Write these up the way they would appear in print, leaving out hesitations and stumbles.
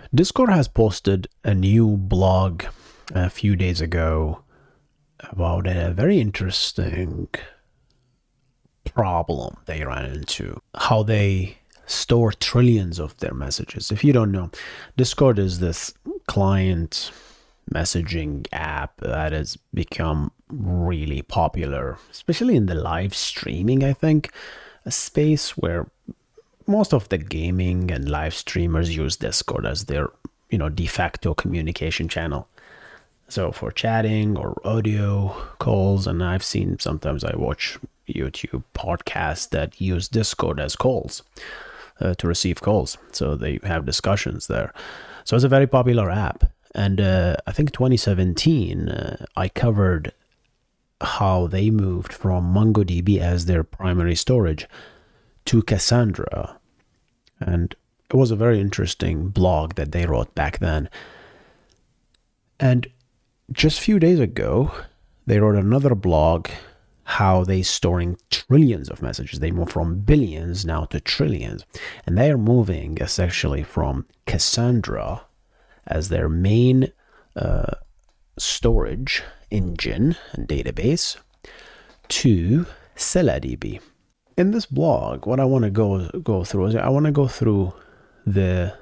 Discord has posted a new blog a few days ago about a very interesting problem they ran into. How they store trillions of their messages. If you don't know, Discord is this client messaging app that has become really popular, especially in the live streaming, I think, a space where most of the gaming and live streamers use Discord as their, de facto communication channel. So for chatting or audio calls, and I've seen sometimes I watch YouTube podcasts that use Discord as calls to receive calls. So they have discussions there. So it's a very popular app. And I think 2017, I covered how they moved from MongoDB as their primary storage to Cassandra. And it was a very interesting blog that they wrote back then. And just a few days ago, they wrote another blog, how they storing trillions of messages. They moved from billions now to trillions. And they are moving essentially from Cassandra as their main storage engine and database to CelaDB. In this blog, what I want to go through is I want to go through the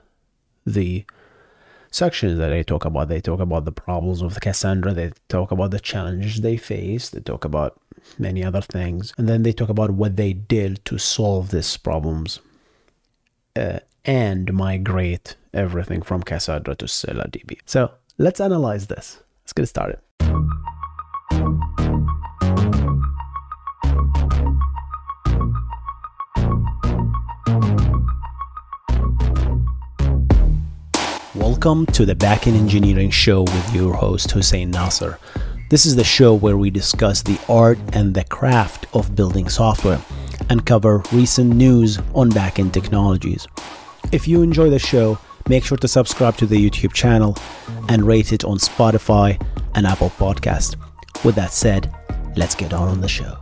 sections that they talk about. They talk about the problems of the Cassandra. They talk about the challenges they face. They talk about many other things. And then they talk about what they did to solve these problems and migrate everything from Cassandra to CelaDB. So let's analyze this. Let's get started. Welcome to the Backend Engineering Show with your host, Hussein Nasser. This is the show where we discuss the art and the craft of building software and cover recent news on backend technologies. If you enjoy the show, make sure to subscribe to the YouTube channel and rate it on Spotify and Apple Podcast. With that said, let's get on the show.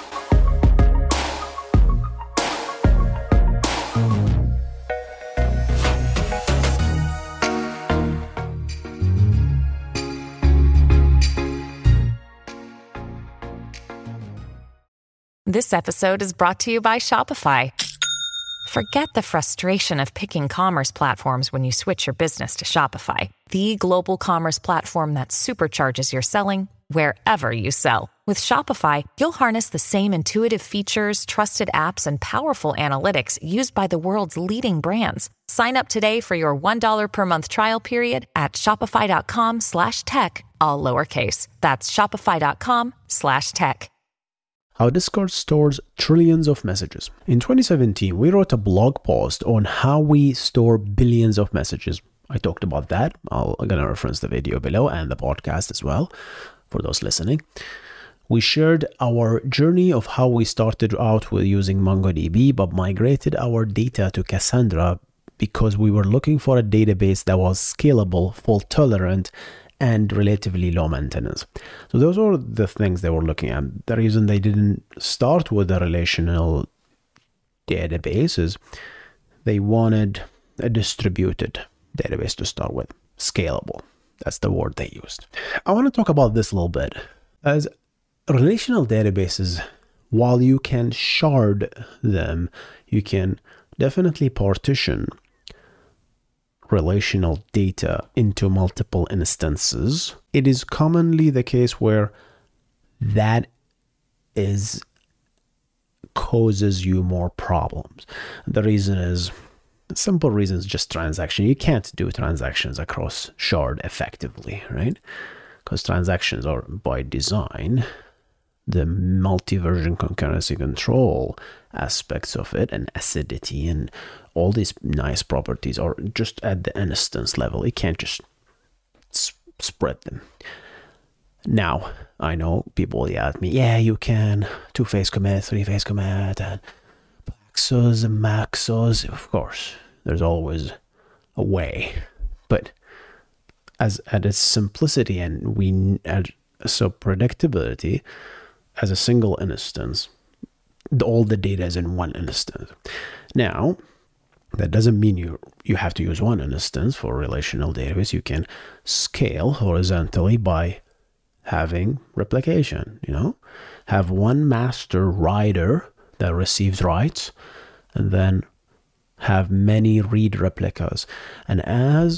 This episode is brought to you by Shopify. Forget the frustration of picking commerce platforms when you switch your business to Shopify, the global commerce platform that supercharges your selling wherever you sell. With Shopify, you'll harness the same intuitive features, trusted apps, and powerful analytics used by the world's leading brands. Sign up today for your $1 per month trial period at shopify.com/tech, all lowercase. That's shopify.com/tech. How Discord stores trillions of messages. In 2017, we wrote a blog post on how we store billions of messages. I talked about that. I'm going to reference the video below and the podcast as well for those listening. We shared our journey of how we started out with using MongoDB, but migrated our data to Cassandra because we were looking for a database that was scalable, fault-tolerant, and relatively low maintenance. So those are the things they were looking at. The reason they didn't start with a relational database is they wanted a distributed database to start with, scalable. That's the word they used. I want to talk about this a little bit. As relational databases, while you can shard them, you can definitely partition relational data into multiple instances. It is commonly the case where that causes you more problems. The reason is, simple reason is just transaction. You can't do transactions across shard effectively, right? Because transactions are by design, the multi-version concurrency control aspects of it and acidity and all these nice properties are just at the instance level. You can't just spread them. Now, I know people yell at me, yeah, you can, 2-phase commit, 3-phase commit, and Paxos and Maxos. Of course, there's always a way. But as at its simplicity and so predictability, as a single instance, all the data is in one instance. Now, That doesn't mean you have to use one instance for a relational database. You can scale horizontally by having replication, have one master writer that receives writes, and then have many read replicas. And as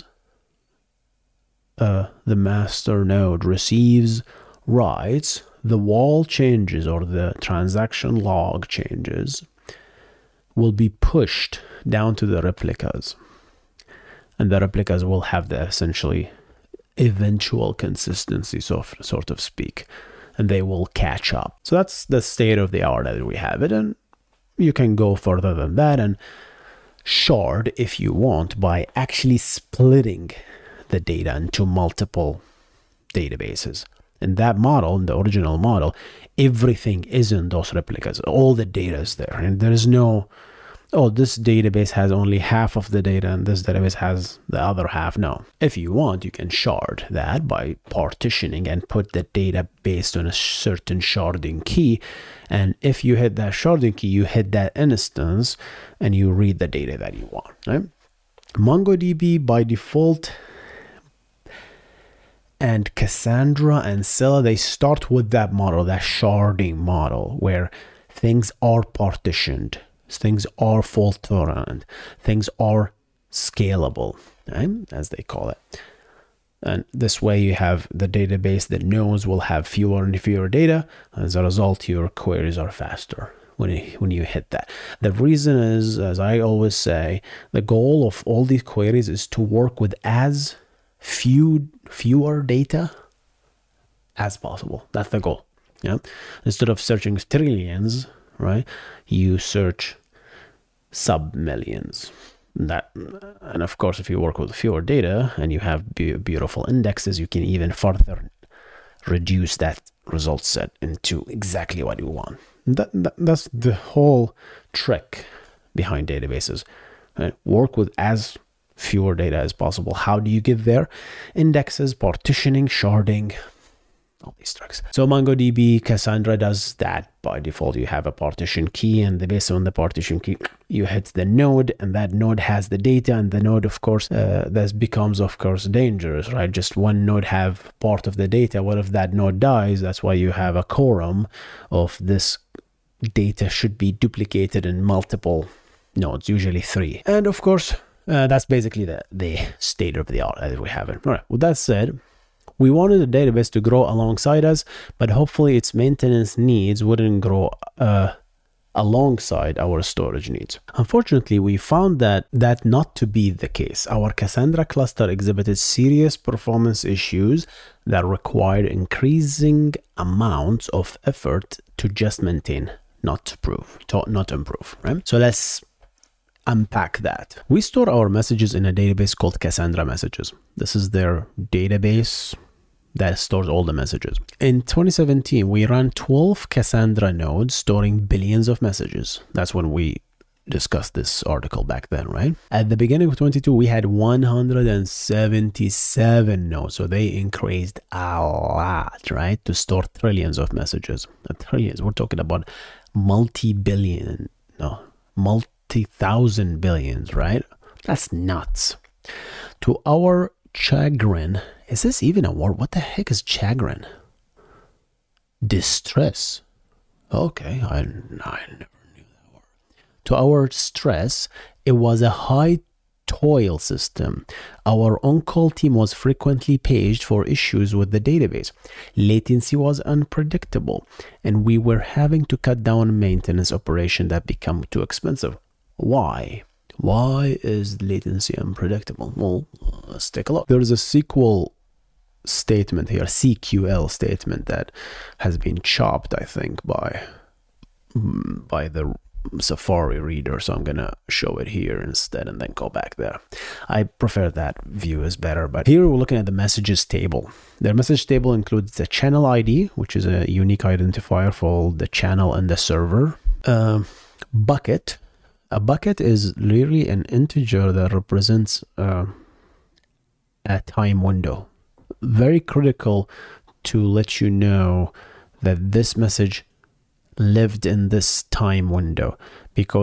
the master node receives writes, the wall changes or the transaction log changes will be pushed down to the replicas, and the replicas will have the essentially eventual consistency, sort of speak, and they will catch up. So that's the state of the art that we have it, and you can go further than that and shard if you want by actually splitting the data into multiple databases. In that model, in the original model, everything is in those replicas. All the data is there, and there is no, this database has only half of the data and this database has the other half. No. If you want, you can shard that by partitioning and put the data based on a certain sharding key. And if you hit that sharding key, you hit that instance and you read the data that you want. Right? MongoDB by default, and Cassandra and Scylla, they start with that model, that sharding model, where things are partitioned, things are fault tolerant, things are scalable, right? As they call it. And this way you have the database, the nodes will have fewer and fewer data. As a result, your queries are faster when you hit that. The reason is, as I always say, the goal of all these queries is to work with as fewer data as possible. That's the goal. Yeah. Instead of searching trillions, right, you search sub-millions. And of course, if you work with fewer data and you have beautiful indexes, you can even further reduce that result set into exactly what you want. That's the whole trick behind databases. Right? Work with as fewer data as possible. How do you get there? Indexes, partitioning, sharding, all these tricks. So MongoDB, Cassandra does that by default. You have a partition key, and based on the partition key, you hit the node, and that node has the data, and the node, of course, that becomes, of course, dangerous, right? Just one node have part of the data. What if that node dies? That's why you have a quorum of this data should be duplicated in multiple nodes, usually 3. And of course, that's basically the state of the art as we have it. All right. With that said, we wanted the database to grow alongside us, but hopefully its maintenance needs wouldn't grow alongside our storage needs. Unfortunately, we found that not to be the case. Our Cassandra cluster exhibited serious performance issues that required increasing amounts of effort to just maintain, not improve. Right? So let's unpack that. We store our messages in a database called Cassandra Messages. This is their database that stores all the messages. In 2017, we ran 12 Cassandra nodes storing billions of messages. That's when we discussed this article back then, right? At the beginning of 22, we had 177 nodes. So they increased a lot, right? To store trillions of messages. Trillions, we're talking about multi-thousand billions, right? That's nuts. To our chagrin, is this even a word? What the heck is chagrin? Distress. Okay, I never knew that word. To our stress, it was a high toil system. Our on-call team was frequently paged for issues with the database. Latency was unpredictable, and we were having to cut down maintenance operation that became too expensive. Why? Why is latency unpredictable? Well, let's take a look. There is a SQL statement here, CQL statement, that has been chopped, I think, by the Safari reader. So I'm going to show it here instead and then go back there. I prefer that view is better. But here we're looking at the messages table. Their message table includes the channel ID, which is a unique identifier for the channel and the server. Bucket. A bucket is literally an integer that represents a time window. Very critical to let you know that this message lived in this time window, because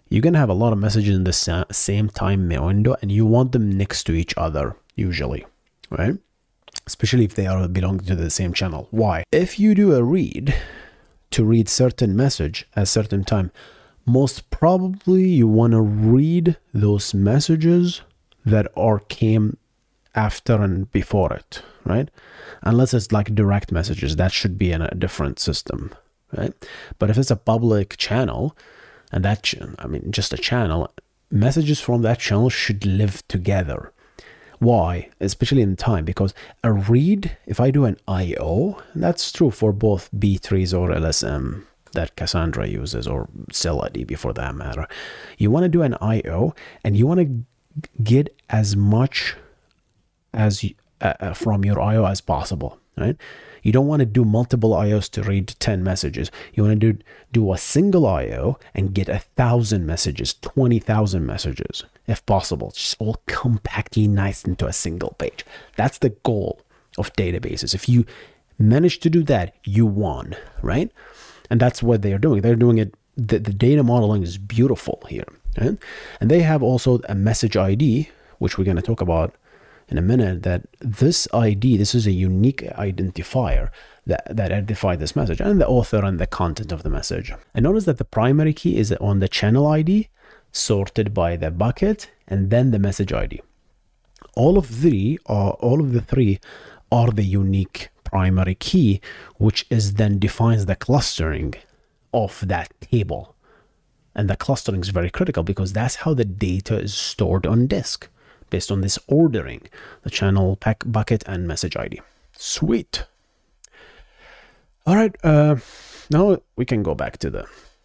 you're going to have a lot of messages in the same time window, and you want them next to each other usually, right? Especially if they are belonging to the same channel. Why? If you do a read to read certain message at a certain time, most probably you want to read those messages that came after and before it, right? Unless it's like direct messages, that should be in a different system, right? But if it's a public channel, and just a channel, messages from that channel should live together. Why? Especially in time, because a read, if I do an IO, and that's true for both B-trees or LSM that Cassandra uses, or CellID for that matter. You want to do an IO, and you want to get as much as from your IO as possible, right? You don't want to do multiple IOs to read 10 messages. You want to do a single IO and get 1,000 messages, 20,000 messages, if possible. Just all compactly nice into a single page. That's the goal of databases. If you manage to do that, you won, right? And that's what they are doing. They're doing it. The data modeling is beautiful here, right? And they have also a message ID, which we're going to talk about in a minute, that this ID, this is a unique identifier that identify this message and the author and the content of the message. And notice that the primary key is on the channel ID, sorted by the bucket, and then the message ID. All of the three are the unique primary key, which is then defines the clustering of that table. And the clustering is very critical because that's how the data is stored on disk, based on this ordering, the channel, bucket, and message ID. Sweet. All right, now we can go back to the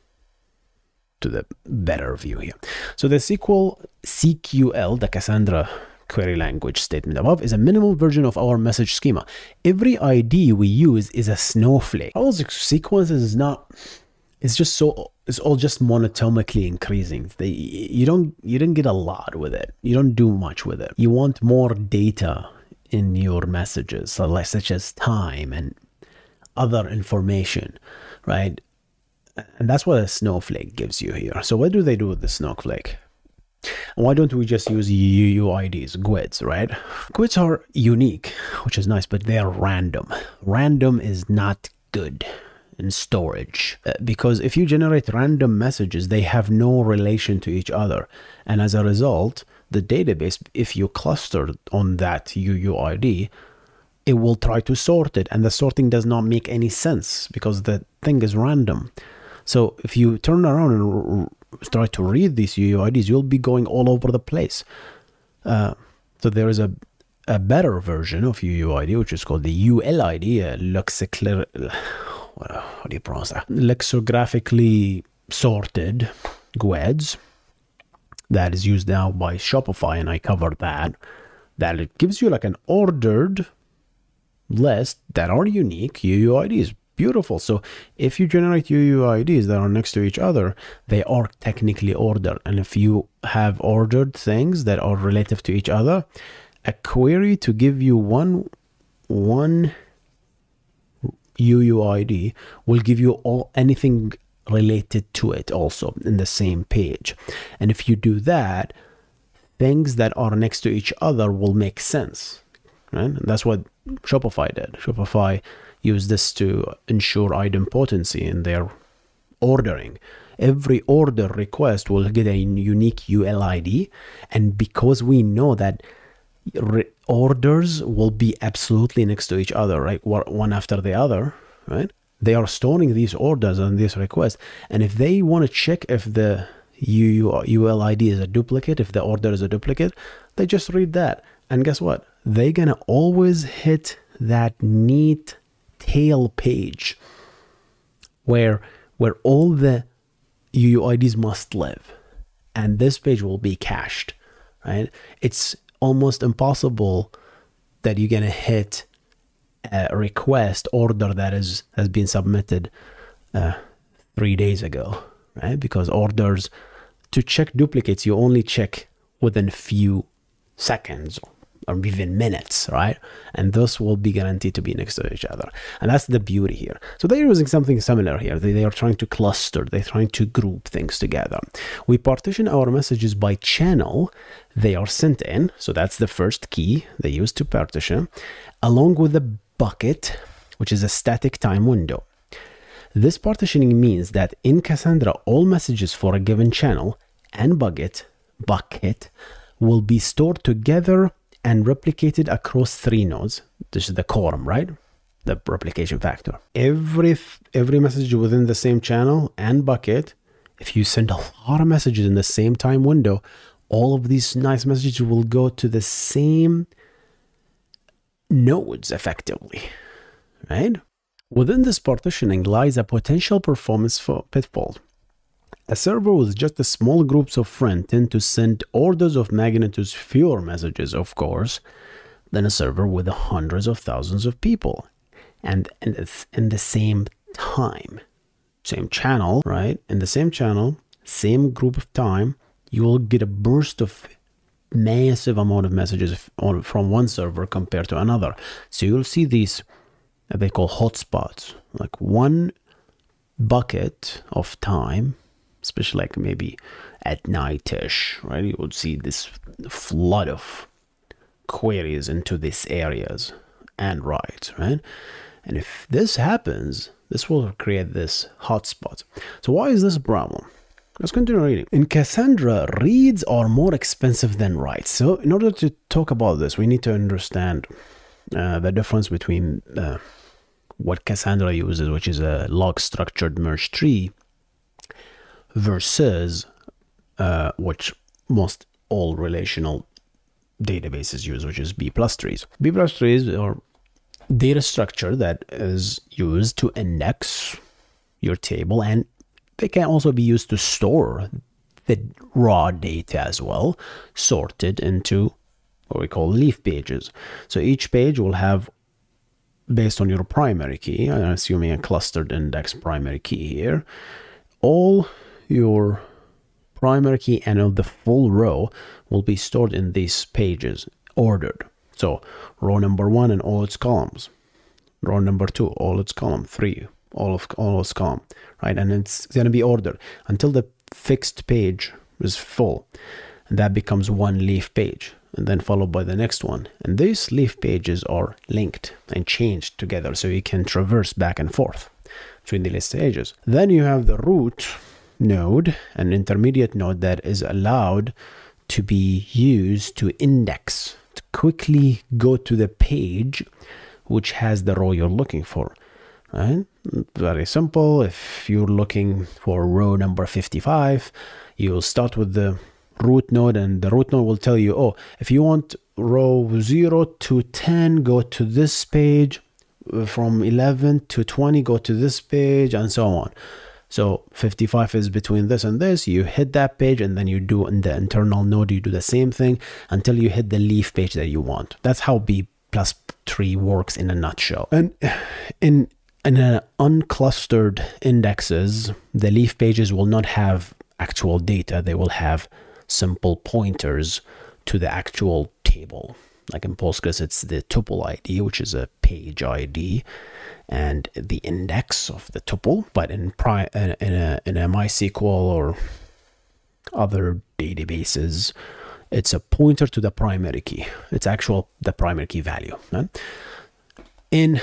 better view here. So the CQL, the Cassandra query language statement above, is a minimal version of our message schema. Every ID we use is a snowflake. All sequences is not. It's all just monotonically increasing. You don't get a lot with it. You don't do much with it. You want more data in your messages, such as time and other information, right? And that's what a snowflake gives you here. So what do they do with the snowflake? Why don't we just use UUIDs, GUIDs, right? GUIDs are unique, which is nice, but they are random. Random is not good in storage, because if you generate random messages, they have no relation to each other, and as a result, the database, if you cluster on that UUID, it will try to sort it, and the sorting does not make any sense because the thing is random. So if you turn around and try to read these UUIDs, you'll be going all over the place. So there is a better version of UUID, which is called the ULID, what do you pronounce that? Lexicographically sorted GUIDs that is used now by Shopify, and I covered that it gives you like an ordered list that are unique UUIDs. Beautiful. So if you generate UUIDs that are next to each other, they are technically ordered. And if you have ordered things that are relative to each other, a query to give you one UUID will give you anything related to it also in the same page. And if you do that, things that are next to each other will make sense, right? And that's what Shopify did. Shopify used this to ensure idempotency in their ordering. Every order request will get a unique ULID, and because we know that orders will be absolutely next to each other, right? One after the other, right? They are storing these orders and these requests. And if they want to check if the ULID is a duplicate, if the order is a duplicate, they just read that. And guess what? They're going to always hit that neat tail page where all the UUIDs must live. And this page will be cached, right? It's almost impossible that you're going to hit a request order that has been submitted 3 days ago, right? Because orders, to check duplicates, you only check within a few seconds, or even minutes, right? And those will be guaranteed to be next to each other. And that's the beauty here. So they're using something similar here. They are trying to cluster, they're trying to group things together. We partition our messages by channel they are sent in. So that's the first key they use to partition, along with the bucket, which is a static time window. This partitioning means that in Cassandra, all messages for a given channel and bucket will be stored together and replicated across 3 nodes. This is the quorum, right? The replication factor. Every message within the same channel and bucket, if you send a lot of messages in the same time window, all of these nice messages will go to the same nodes effectively, right? Within this partitioning lies a potential performance pitfall. A server with just a small groups of friends tend to send orders of magnitude fewer messages, of course, than a server with hundreds of thousands of people. And in the same time, same channel, right? In the same channel, same group of time, you will get a burst of massive amount of messages from one server compared to another. So you'll see these, they call hotspots, like one bucket of time, especially like maybe at night-ish, right? You would see this flood of queries into these areas and writes, right? And if this happens, this will create this hotspot. So why is this a problem? Let's continue reading. In Cassandra, reads are more expensive than writes. So in order to talk about this, we need to understand the difference between what Cassandra uses, which is a log structured merge tree, versus which most all relational databases use, which is B+ trees. B+ trees are data structure that is used to index your table, and they can also be used to store the raw data as well, sorted into what we call leaf pages. So each page will have, based on your primary key, I'm assuming a clustered index primary key here, all your primary key and of the full row will be stored in these pages, ordered. So row number 1 and all its columns, row number 2, all its column, 3, all its column, right? And it's going to be ordered until the fixed page is full, and that becomes one leaf page, and then followed by the next one. And these leaf pages are linked and changed together, so you can traverse back and forth between the list pages. Then you have the root node, an intermediate node that is allowed to be used to index, to quickly go to the page which has the row you're looking for, right? Very simple. If you're looking for row number 55, you'll start with the root node, and the root node will tell you, oh, if you want row 0 to 10, go to this page, from 11 to 20, go to this page, and so on. So 55 is between this and this. You hit that page, and then you do in the internal node, you do the same thing until you hit the leaf page that you want. That's how B+ tree works in a nutshell. And in unclustered indexes, the leaf pages will not have actual data. They will have simple pointers to the actual table. Like in Postgres, it's the tuple ID, which is a page ID, and the index of the tuple. But in a MySQL or other databases, it's a pointer to the primary key. It's the primary key value. Right? And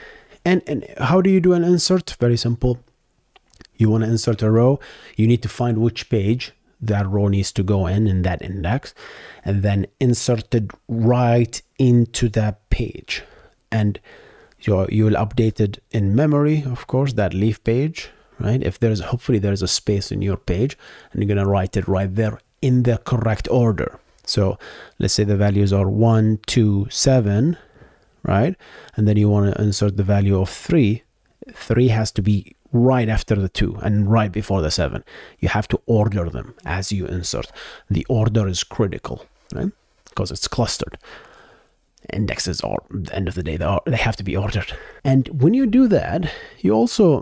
how do you do an insert? Very simple. You want to insert a row, you need to find which page that row needs to go in that index, and then insert it right into that page. And you'll update it in memory, of course, that leaf page, right? If hopefully there's a space in your page, and you're going to write it right there in the correct order. So let's say the values are 1, 2, 7, right? And then you want to insert the value of 3. 3 has to be right after the 2 and right before the 7. You have to order them as you insert. The order is critical, right? Because it's clustered. Indexes are, at the end of the day, they have to be ordered. And when you do that, you also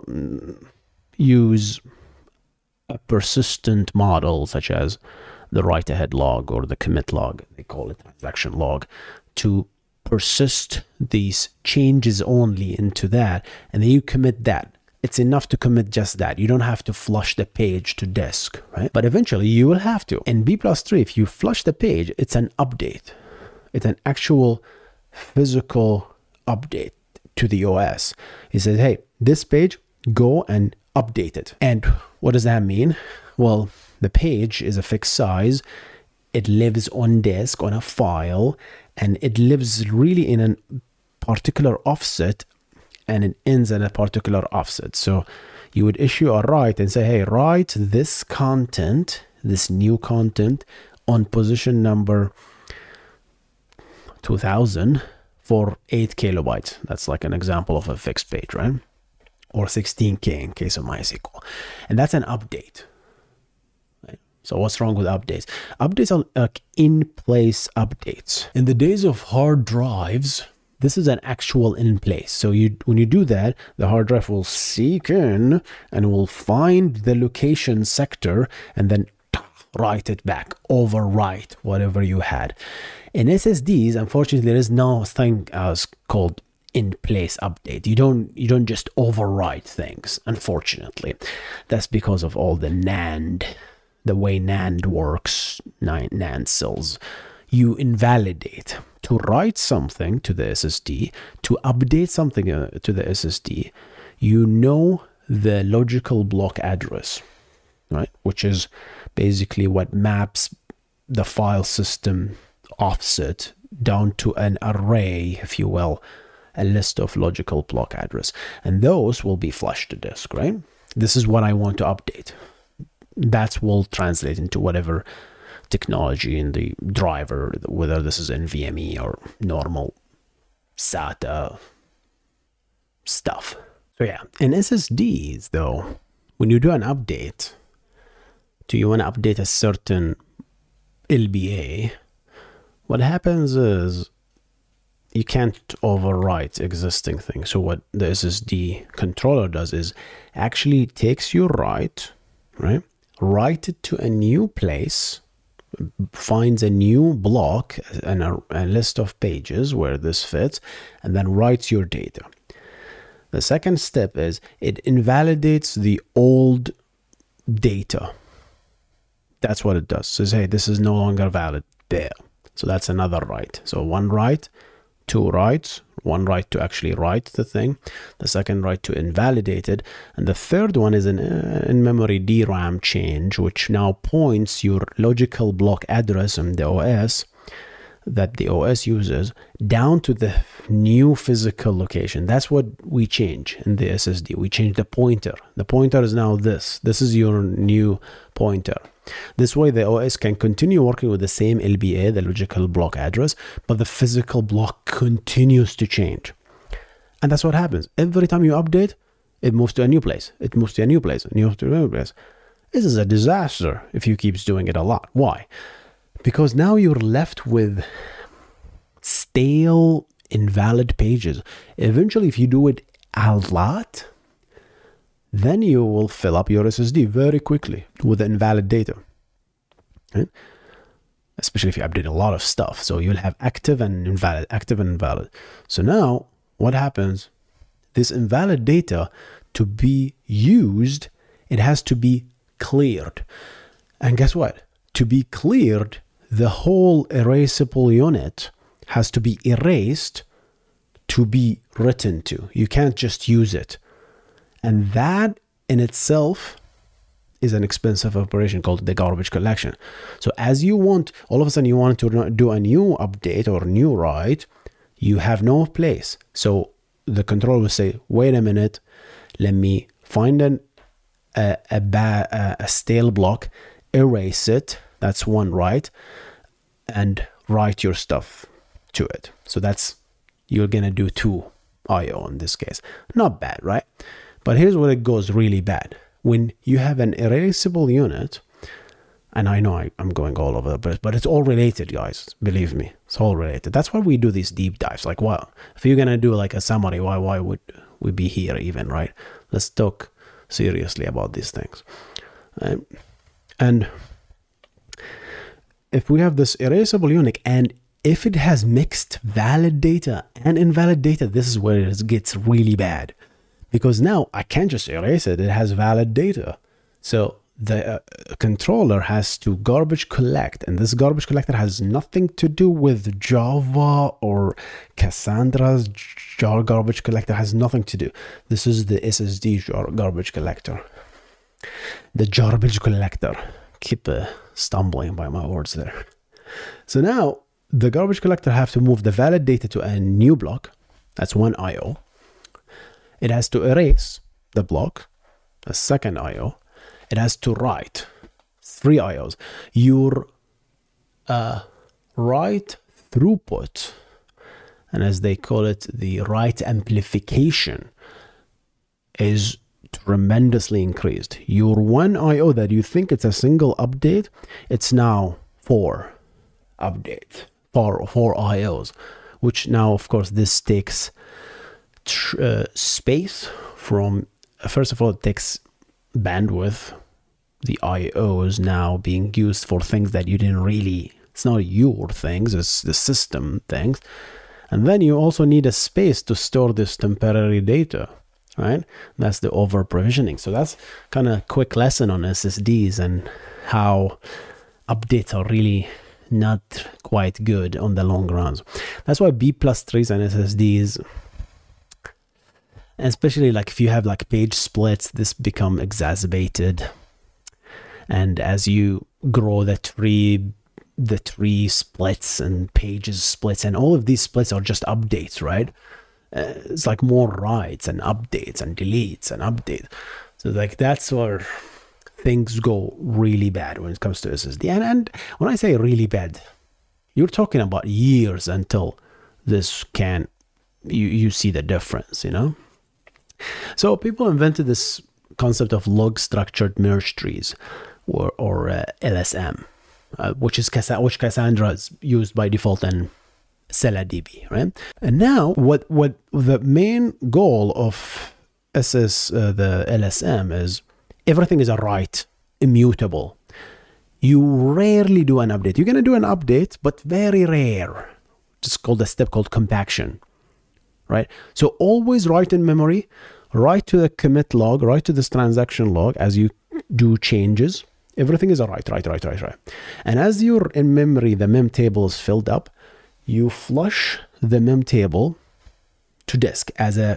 use a persistent model such as the write-ahead log or the commit log, they call it transaction log, to persist these changes only into that, and then you commit that. It's enough to commit just that. You don't have to flush the page to disk, right? But eventually you will have to. In B+3, if you flush the page, it's an update. It's an actual physical update to the OS. It says, hey, this page, go and update it. And what does that mean? Well, the page is a fixed size. It lives on disk, on a file, and it lives really in a particular offset, and it ends at a particular offset. So you would issue a write and say, hey, write this content, this new content, on position number 2000 for 8 kilobytes. That's like an example of a fixed page, right? Or 16K in case of MySQL. And that's an update. Right? So what's wrong with updates? Updates are like in-place updates. In the days of hard drives, this is an actual in place. So when you do that, the hard drive will seek in and will find the location sector and then write it back, overwrite whatever you had. In SSDs, unfortunately, there is no thing as called in-place update. You don't just overwrite things, unfortunately. That's because of all the NAND, the way NAND works, NAND cells. You invalidate. To write something to the SSD, to update something to the SSD, you know the logical block address, right? Which is basically what maps the file system offset down to an array, if you will, a list of logical block address. And those will be flushed to disk, right? This is what I want to update. That will translate into whatever technology in the driver, whether this is NVMe or normal SATA stuff. So yeah, in SSDs though, when you do an update, do you want to update a certain LBA? What happens is you can't overwrite existing things. So what the SSD controller does is actually takes your write, right? Write it to a new place, finds a new block and a list of pages where this fits, and then writes your data. The second step is it invalidates the old data. That's what it does. It says, hey, this is no longer valid there. So that's another write. So one write, two writes, one write to actually write the thing, the second write to invalidate it, and the third one is an in-memory DRAM change, which now points your logical block address in the OS that the OS uses down to the new physical location. That's what we change in the SSD. We change the pointer. The pointer is now this. This is your new pointer. This way the OS can continue working with the same LBA, the logical block address, but the physical block continues to change. And that's what happens. Every time you update, it moves to a new place. It moves to a new place. It moves to a new place. This is a disaster if you keep doing it a lot. Why? Because now you're left with stale, invalid pages. Eventually, if you do it a lot, then you will fill up your SSD very quickly with invalid data. Right? Especially if you update a lot of stuff. So you'll have active and invalid, active and invalid. So now what happens? This invalid data, to be used, it has to be cleared. And guess what? To be cleared, the whole erasable unit has to be erased to be written to. You can't just use it. And that in itself is an expensive operation called the garbage collection. So as you want, all of a sudden you want to do a new update or new write, you have no place. So the controller will say, wait a minute, let me find a stale block, erase it, that's one write, and write your stuff to it. So that's, you're gonna do 2 IO in this case. Not bad, right? But here's where it goes really bad. When you have an erasable unit, and I know I'm going all over the place, but it's all related, guys. Believe me, it's all related. That's why we do these deep dives. Like, wow, if you're gonna do like a summary, why would we be here even, right? Let's talk seriously about these things. And if we have this erasable unit and if it has mixed valid data and invalid data, this is where it gets really bad. Because now I can't just erase it. It has valid data. So the controller has to garbage collect. And this garbage collector has nothing to do with Java or Cassandra's garbage collector. Has nothing to do. This is the SSD garbage collector. The garbage collector. Keep stumbling by my words there. So now the garbage collector have to move the valid data to a new block. That's one IO. It has to erase the block, a second IO. It has to write 3 IOs. Your write throughput, and as they call it, the write amplification, is tremendously increased. Your one IO that you think it's a single update, it's now 4 updates, 4 IOs, which now, of course, this takes space from, first of all, it takes bandwidth. The IOs now being used for things that you didn't really, it's not your things, it's the system things. And then you also need a space to store this temporary data, right? That's the over provisioning. So that's kind of a quick lesson on SSDs and how updates are really not quite good on the long runs. That's why B+3s and SSDs, especially like if you have like page splits, this become exacerbated. And as you grow the tree splits and pages splits, and all of these splits are just updates, right? It's like more writes and updates and deletes and updates. So like that's where things go really bad when it comes to SSD. And when I say really bad, you're talking about years until this can, you see the difference, you know? So people invented this concept of log structured merge trees, or LSM, which Cassandra is used by default in ScyllaDB, right? And now what the main goal of the LSM is, everything is a write, immutable. You rarely do an update. You're going to do an update, but very rare. It's called a step called compaction, right? So always write in memory, write to the commit log, write to this transaction log as you do changes. Everything is a write. And as you're in memory, the mem table is filled up, you flush the mem table to disk as you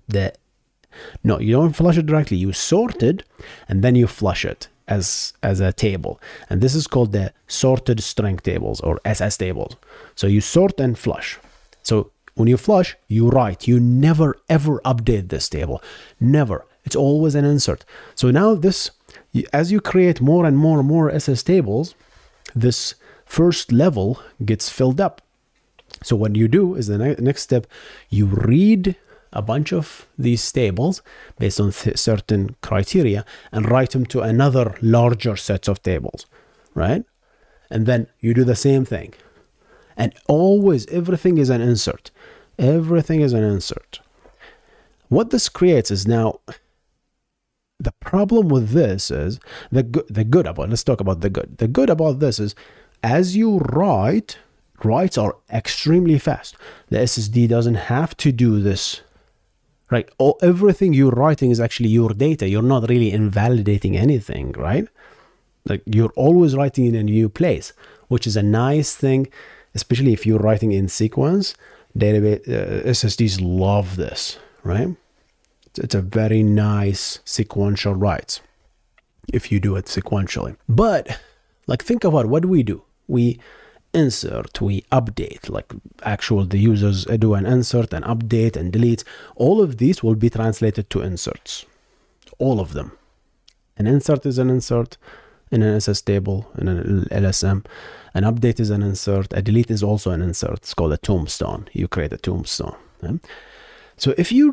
don't flush it directly, you sort it and then you flush it as a table. And this is called the sorted string tables or SS tables. So you sort and flush. So when you flush, you write. You never ever update this table. Never. It's always an insert. So now this, as you create more and more SS tables, this first level gets filled up. So what you do is the next step, you read a bunch of these tables based on certain criteria and write them to another larger set of tables, right? And then you do the same thing. And always everything is an insert. Everything is an insert. What this creates is now, the problem with this is let's talk about the good. The good about this is, as you writes are extremely fast. The SSD doesn't have to do this, right? Everything you're writing is actually your data. You're not really invalidating anything, right? Like you're always writing in a new place, which is a nice thing, especially if you're writing in sequence. Database SSDs love this, right? It's a very nice sequential writes if you do it sequentially. But like, think about what do. We insert, we update, like the users do an insert, an update, and delete. All of these will be translated to inserts. All of them. An insert is an insert in an SS table, in an LSM. An update is an insert. A delete is also an insert. It's called a tombstone. You create a tombstone. Okay? So if you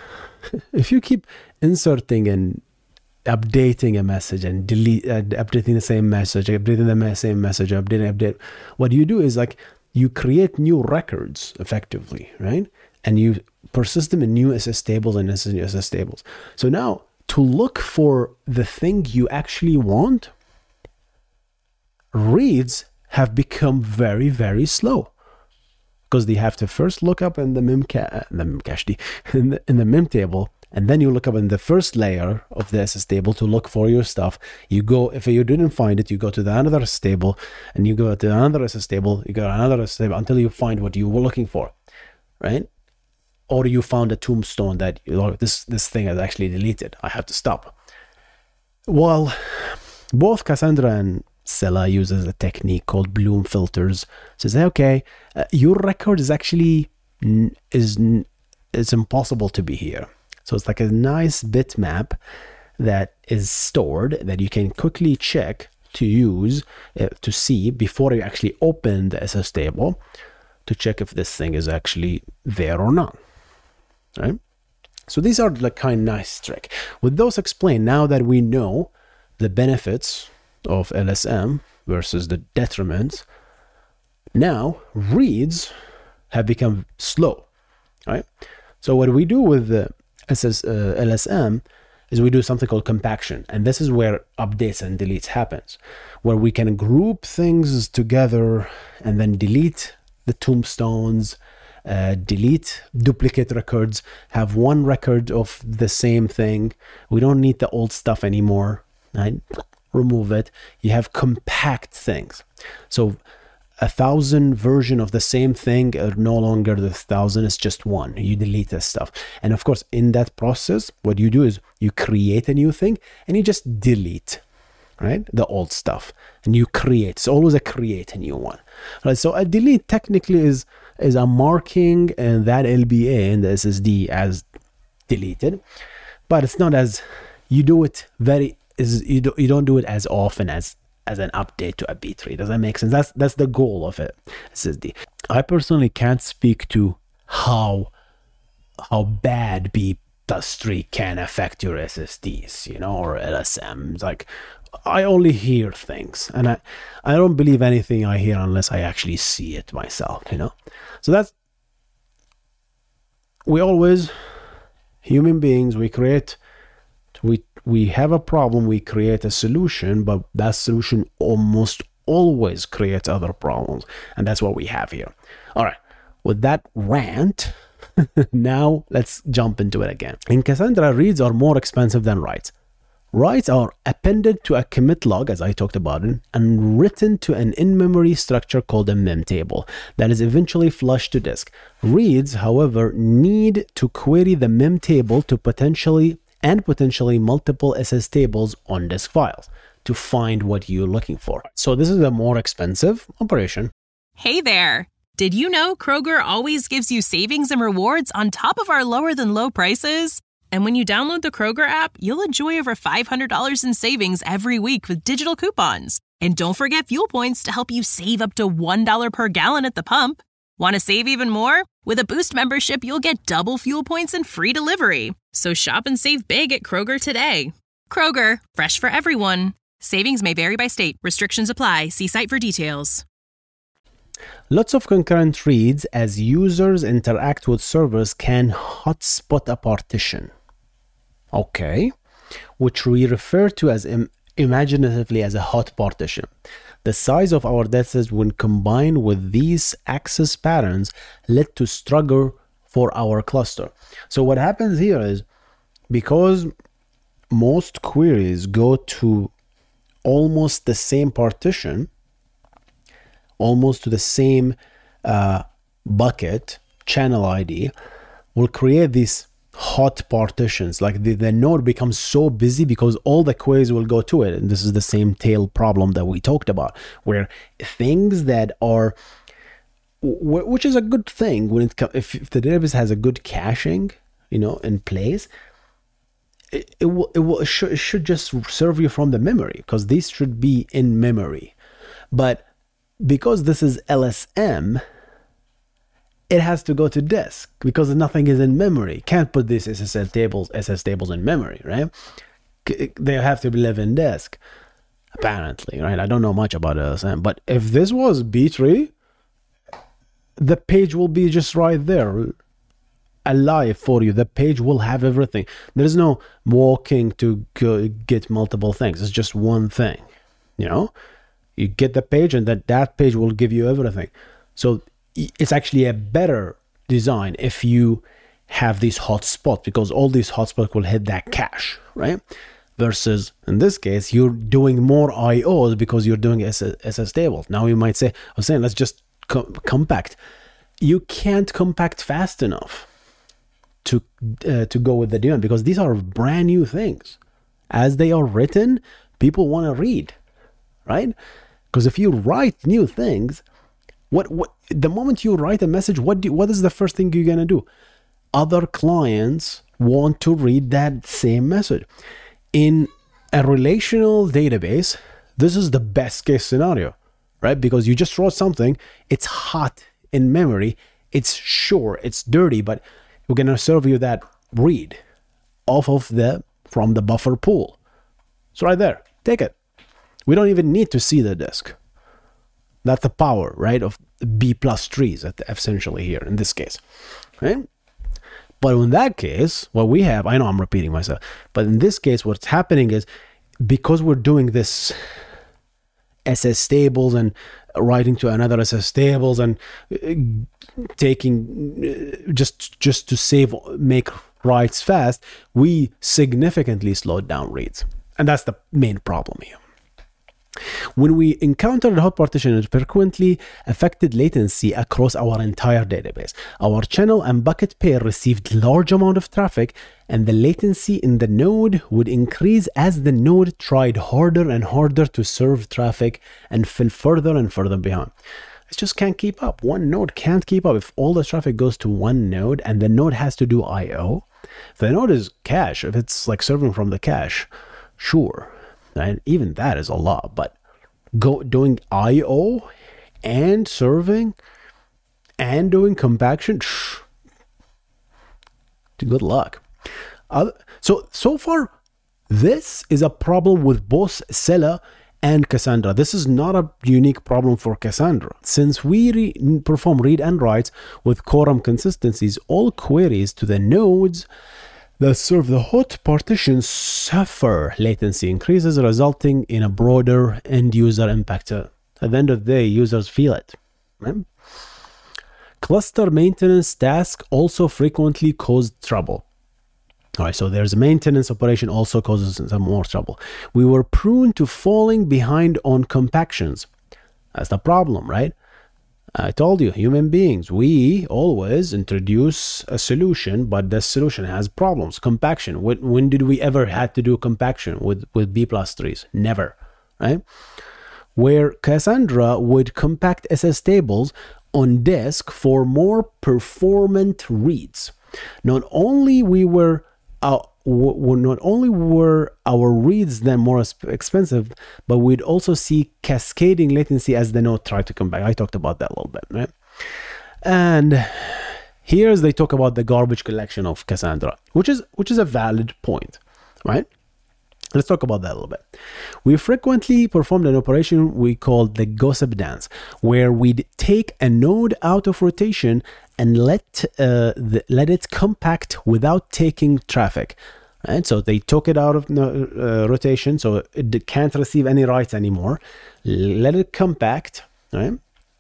keep inserting and updating a message and updating the same message, updating the same message, update, what you do is like you create new records effectively, right? And you persist them in new SS tables and SS tables. So now to look for the thing you actually want, reads have become very, very slow. because they have to first look up in the memcached, in the mem table, and then you look up in the first layer of the SS table to look for your stuff. You go, if you didn't find it, you go to the another SS table, and you go to another SS table, you go to another SS table until you find what you were looking for, right? Or you found a tombstone that, you know, this thing is actually deleted. I have to stop. Well, both Cassandra and Scylla uses a technique called Bloom filters. Says, okay, your record is actually it's impossible to be here. So it's like a nice bitmap that is stored that you can quickly check to use to see before you actually open the SS table to check if this thing is actually there or not. Right? So these are the kind of nice trick. With those explained, now that we know the benefits of LSM versus the detriments, now reads have become slow, right? So what we do with the LSM is we do something called compaction, and this is where updates and deletes happens, where we can group things together and then delete the tombstones, delete duplicate records, have one record of the same thing. We don't need the old stuff anymore, right? Remove it. You have compact things. So 1,000 version of the same thing are no longer the 1,000, it's just one. You delete this stuff. And of course, in that process, what you do is you create a new thing and you just delete, right, the old stuff, and you create. It's always a create a new one, right? So a delete technically is a marking and that LBA in the SSD as deleted, but it's not as, you do it you don't do it as often as an update to a B3. Does that make sense? That's the goal of it. SSD. I personally can't speak to how bad B+3 can affect your SSDs, you know, or LSMs. Like, I only hear things, and I don't believe anything I hear unless I actually see it myself, you know. So that's, we always, human beings, we have a problem, we create a solution, but that solution almost always creates other problems, and that's what we have here. All right, with that rant, now let's jump into it again. In Cassandra, reads are more expensive than writes. Writes are appended to a commit log, as I talked about it, and written to an in-memory structure called a mem table that is eventually flushed to disk. Reads, however, need to query the mem table to potentially multiple SS tables on disk files to find what you're looking for. So this is a more expensive operation. Hey there! Did you know Kroger always gives you savings and rewards on top of our lower than low prices? And when you download the Kroger app, you'll enjoy over $500 in savings every week with digital coupons. And don't forget fuel points to help you save up to $1 per gallon at the pump. Want to save even more? With a Boost membership, you'll get double fuel points and free delivery. So shop and save big at Kroger today. Kroger, fresh for everyone. Savings may vary by state. Restrictions apply. See site for details. Lots of concurrent reads as users interact with servers can hotspot a partition. Okay, which we refer to as imaginatively as a hot partition. The size of our datasets when combined with these access patterns led to struggle for our cluster. So what happens here is, because most queries go to almost the same partition, almost to the same bucket, channel ID, will create these hot partitions. Like the node becomes so busy because all the queries will go to it. And this is the same tail problem that we talked about, where things that are, which is a good thing when it comes, if the database has a good caching, you know, in place, it should just serve you from the memory, because these should be in memory. But because this is LSM, it has to go to disk because nothing is in memory. Can't put these SS tables in memory, right? They have to live in disk, apparently, right? I don't know much about LSM, but if this was B3, the page will be just right there, alive for you. The page will have everything. There's no walking to get multiple things. It's just one thing, you know? You get the page and that page will give you everything. So it's actually a better design if you have these hotspots, because all these hotspots will hit that cache, right? Versus in this case, you're doing more IOs because you're doing SS tables. Now you might say, I was saying, let's just compact. You can't compact fast enough to go with the demand, because these are brand new things. As they are written, people want to read, right? Because if you write new things, what the moment you write a message, what is the first thing you're gonna do? Other clients want to read that same message. In a relational database, this is the best case scenario, right? Because you just wrote something, it's hot in memory, it's sure, it's dirty, but we're gonna serve you that read from the buffer pool. It's right there, take it. We don't even need to see the disk. That's the power, right, of B+ trees essentially here in this case, right? But in that case, what we have, I know I'm repeating myself, but in this case, what's happening is, because we're doing this SS tables and writing to another SS tables and taking just to make writes fast, we significantly slowed down reads. And that's the main problem here. When we encountered hot partition, it frequently affected latency across our entire database. Our channel and bucket pair received large amount of traffic, and the latency in the node would increase as the node tried harder and harder to serve traffic and fell further and further behind. It just can't keep up. One node can't keep up. If all the traffic goes to one node and the node has to do I/O, if the node is cache, if it's like serving from the cache, sure. And even that is a lot, but doing I/O and serving and doing compaction, good luck. So far, this is a problem with both Scylla and Cassandra. This is not a unique problem for Cassandra. Since we perform read and writes with quorum consistencies, all queries to the nodes that serve the hot partitions suffer latency increases, resulting in a broader end user impact. At the end of the day, users feel it. Right? Cluster maintenance tasks also frequently cause trouble. All right, so there's a maintenance operation also causes some more trouble. We were prone to falling behind on compactions. That's the problem, right? I told you, human beings, we always introduce a solution, but the solution has problems. Compaction. When did we ever had to do compaction with B+ trees? Never, right? Where Cassandra would compact SS tables on disk for more performant reads. Not only were our reads then more expensive, but we'd also see cascading latency as the node tried to come back. I talked about that a little bit, right? And here's they talk about the garbage collection of Cassandra, which is a valid point, right? Let's talk about that a little bit. We frequently performed an operation we called the gossip dance, where we'd take a node out of rotation and let it compact without taking traffic. Right? So they took it out of rotation, so it can't receive any writes anymore. Let it compact. Right?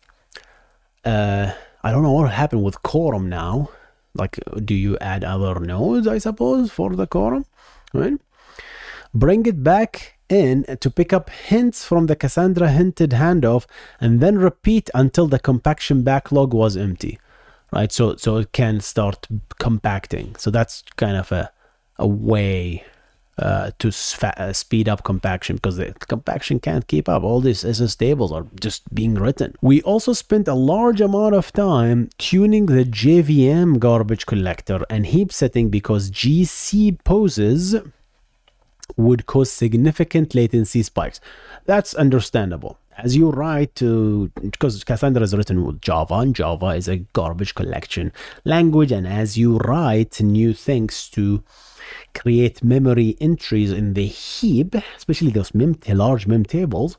I don't know what happened with quorum now. Like, do you add other nodes, I suppose, for the quorum? Right? Bring it back in to pick up hints from the Cassandra hinted handoff, and then repeat until the compaction backlog was empty, right? So it can start compacting. So that's kind of a way to speed up compaction, because the compaction can't keep up. All these SS tables are just being written. We also spent a large amount of time tuning the JVM garbage collector and heap setting, because GC poses would cause significant latency spikes. That's understandable. As you write because Cassandra is written with Java, and Java is a garbage collection language, and as you write new things to create memory entries in the heap, especially those large mem tables,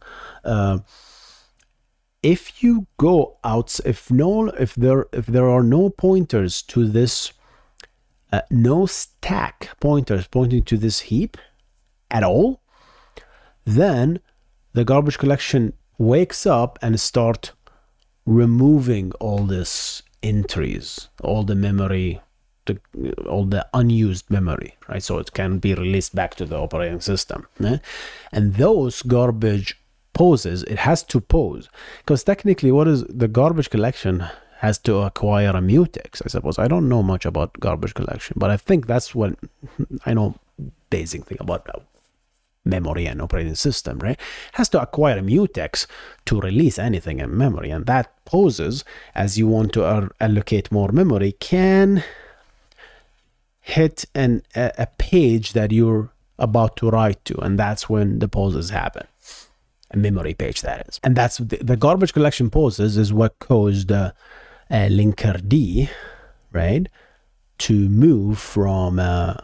if you go out, if there are no pointers to this, no stack pointers pointing to this heap at all, then the garbage collection wakes up and start removing all this entries, all the memory, all the unused memory, right? So it can be released back to the operating system. And those garbage poses, it has to pose, because technically what is the garbage collection has to acquire a mutex, I suppose. I don't know much about garbage collection, but I think that's what I know, basic thing about memory and operating system, right? Has to acquire a mutex to release anything in memory, and that poses, as you want to allocate more memory, can hit a page that you're about to write to, and that's when the poses happen. A memory page, that is. And that's the garbage collection poses is what caused Linkerd, right, to move from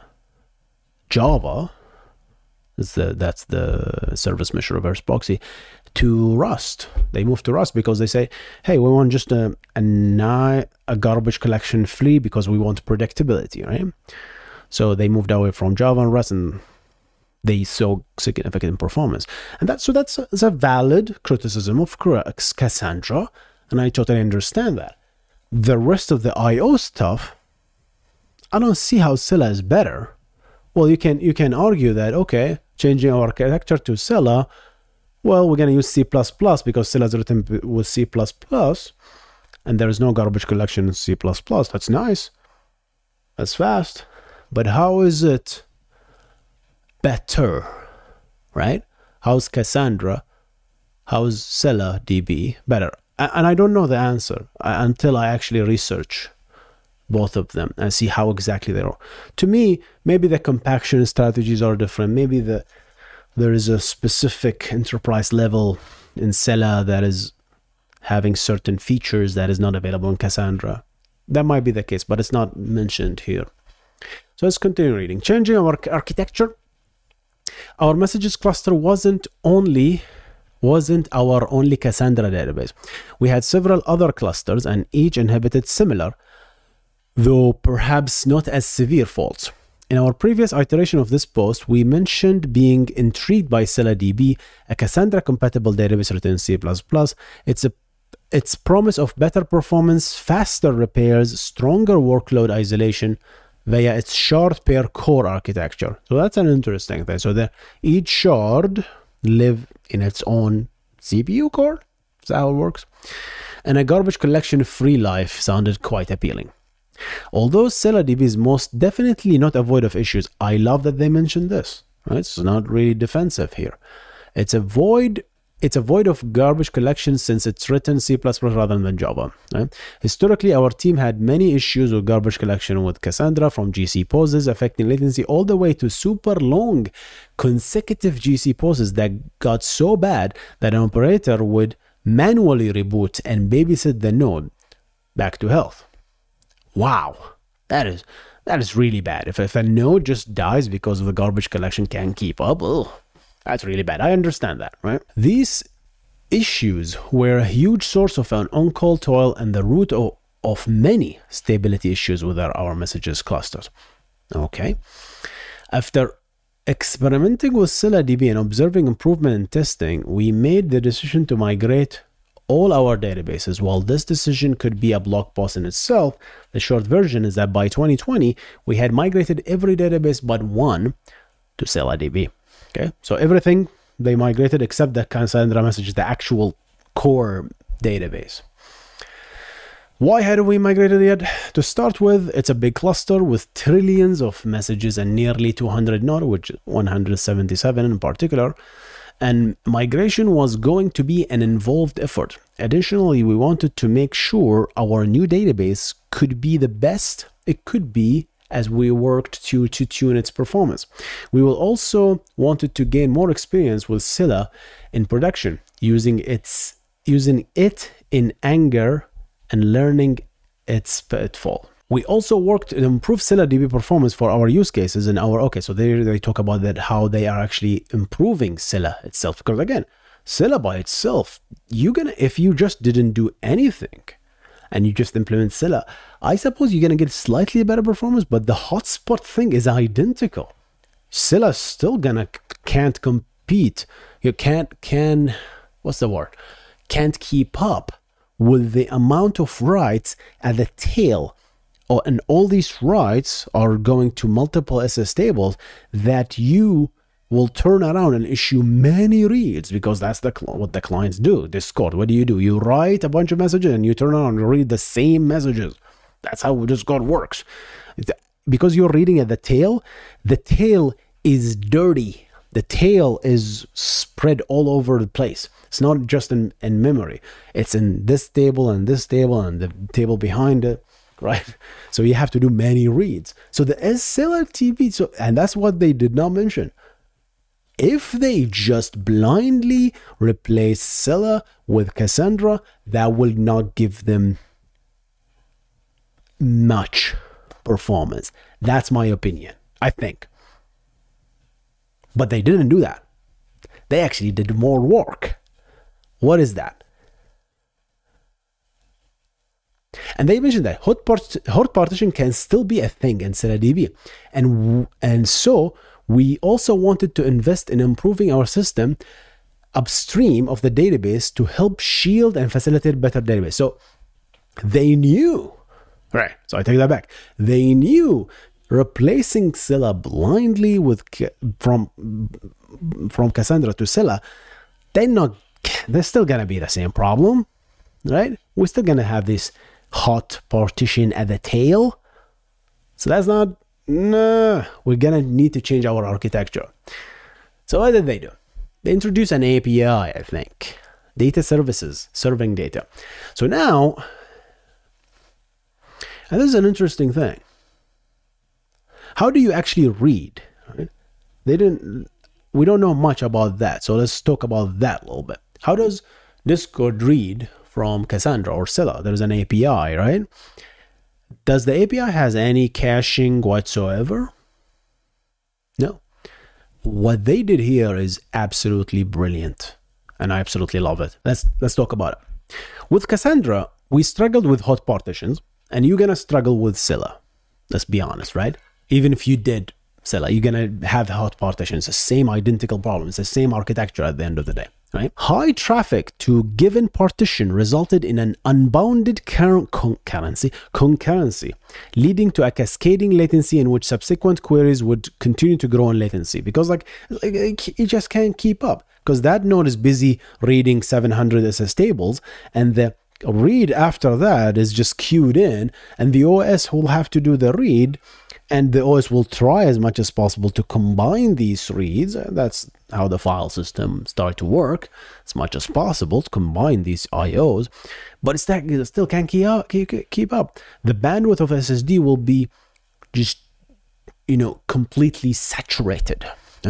Java, that's the service mesh reverse proxy, to Rust. They moved to Rust because they say, hey, we want just a garbage collection free because we want predictability, right? So they moved away from Java and Rust, and they saw significant performance. And that's a valid criticism of Cassandra, and I totally understand that. The rest of the I/O stuff, I don't see how Scilla is better. Well, you can argue that, okay, changing our architecture to Scilla, well, we're going to use C++ because Scilla is written with C++, and there is no garbage collection in C++. That's nice. That's fast. But how is it better, right? How's Cassandra, how's Scilla DB better? And I don't know the answer until I actually research both of them and see how exactly they are. To me, maybe the compaction strategies are different. Maybe there is a specific enterprise level in Scilla that is having certain features that is not available in Cassandra. That might be the case, but it's not mentioned here. So let's continue reading. Changing our architecture. Our messages cluster wasn't our only Cassandra database. We had several other clusters, and each inhabited similar, though perhaps not as severe faults. In our previous iteration of this post, we mentioned being intrigued by ScyllaDB, a Cassandra-compatible database written in C++. Its promise of better performance, faster repairs, stronger workload isolation via its shard pair core architecture. So that's an interesting thing. So each shard live in its own CPU core. Is that how it works? And a garbage collection free life sounded quite appealing. Although ScyllaDB is most definitely not a void of issues, I love that they mentioned this. Right? It's not really defensive here. It's a void of garbage collection since it's written C++ rather than Java. Right? Historically, our team had many issues with garbage collection with Cassandra, from GC poses affecting latency all the way to super long consecutive GC poses that got so bad that an operator would manually reboot and babysit the node back to health. Wow, that is really bad. If a node just dies because the garbage collection can't keep up, that's really bad. I understand that, right? These issues were a huge source of an on-call toil and the root of many stability issues with our messages clusters. Okay. After experimenting with ScyllaDB and observing improvement in testing, we made the decision to migrate all our databases. While this decision could be a blog post in itself, the short version is that by 2020, we had migrated every database but one to ScyllaDB. Okay, so everything they migrated except the Cassandra messages, the actual core database. Why hadn't we migrated yet? To start with, it's a big cluster with trillions of messages and nearly 200 nodes, which 177 in particular, and migration was going to be an involved effort. Additionally, we wanted to make sure our new database could be the best it could be as we worked to tune its performance. We will also wanted to gain more experience with Scilla in production, using it in anger and learning its pitfall. We also worked to improve ScyllaDB performance for our use cases in our, so they talk about that, how they are actually improving Scilla itself. Because again, Scilla by itself, if you just didn't do anything and you just implement Scilla, I suppose you're going to get slightly better performance, but the hotspot thing is identical. Scilla still can't compete. You can't keep up with the amount of writes at the tail. And all these writes are going to multiple SS tables that you will turn around and issue many reads, because that's what the clients do. Discord, what do? You write a bunch of messages and you turn around and read the same messages. That's how Discord works. Because you're reading at the tail is dirty. The tail is spread all over the place. It's not just in memory. It's in this table and this table and the table behind it, right? So you have to do many reads. So the ScyllaDB, and that's what they did not mention. If they just blindly replace Scylla with Cassandra, that will not give them much performance. That's my opinion, I think. But they didn't do that. They actually did more work. What is that? And they mentioned that hot partition can still be a thing in ScyllaDB. And so we also wanted to invest in improving our system upstream of the database to help shield and facilitate better database. So they knew, right? So I take that back. They knew replacing Scylla blindly with from Cassandra to Scylla, they're still gonna be the same problem, right? We're still gonna have this hot partition at the tail. So that's not. No, we're gonna need to change our architecture. So what did they do? They introduced an API, I think. Data services, serving data. So now, and this is an interesting thing. How do you actually read? Right? We don't know much about that. So let's talk about that a little bit. How does Discord read from Cassandra or Scylla? There's an API, right? Does the API has any caching whatsoever? No. What they did here is absolutely brilliant, and I absolutely love it. Let's talk about it. With Cassandra, we struggled with hot partitions, and you're gonna struggle with Scylla. Let's be honest, right? Even if you did Scylla, you're gonna have hot partitions. It's the same identical problem. It's the same architecture at the end of the day. Right? High traffic to given partition resulted in an unbounded concurrency, leading to a cascading latency in which subsequent queries would continue to grow in latency, because like you just can't keep up, because that node is busy reading 700 SS tables, and the read after that is just queued in, and the OS will have to do the read, and the OS will try as much as possible to combine these reads. That's how the file system starts to work, as much as possible to combine these IOs, but it still can't keep up. The bandwidth of SSD will be just, completely saturated.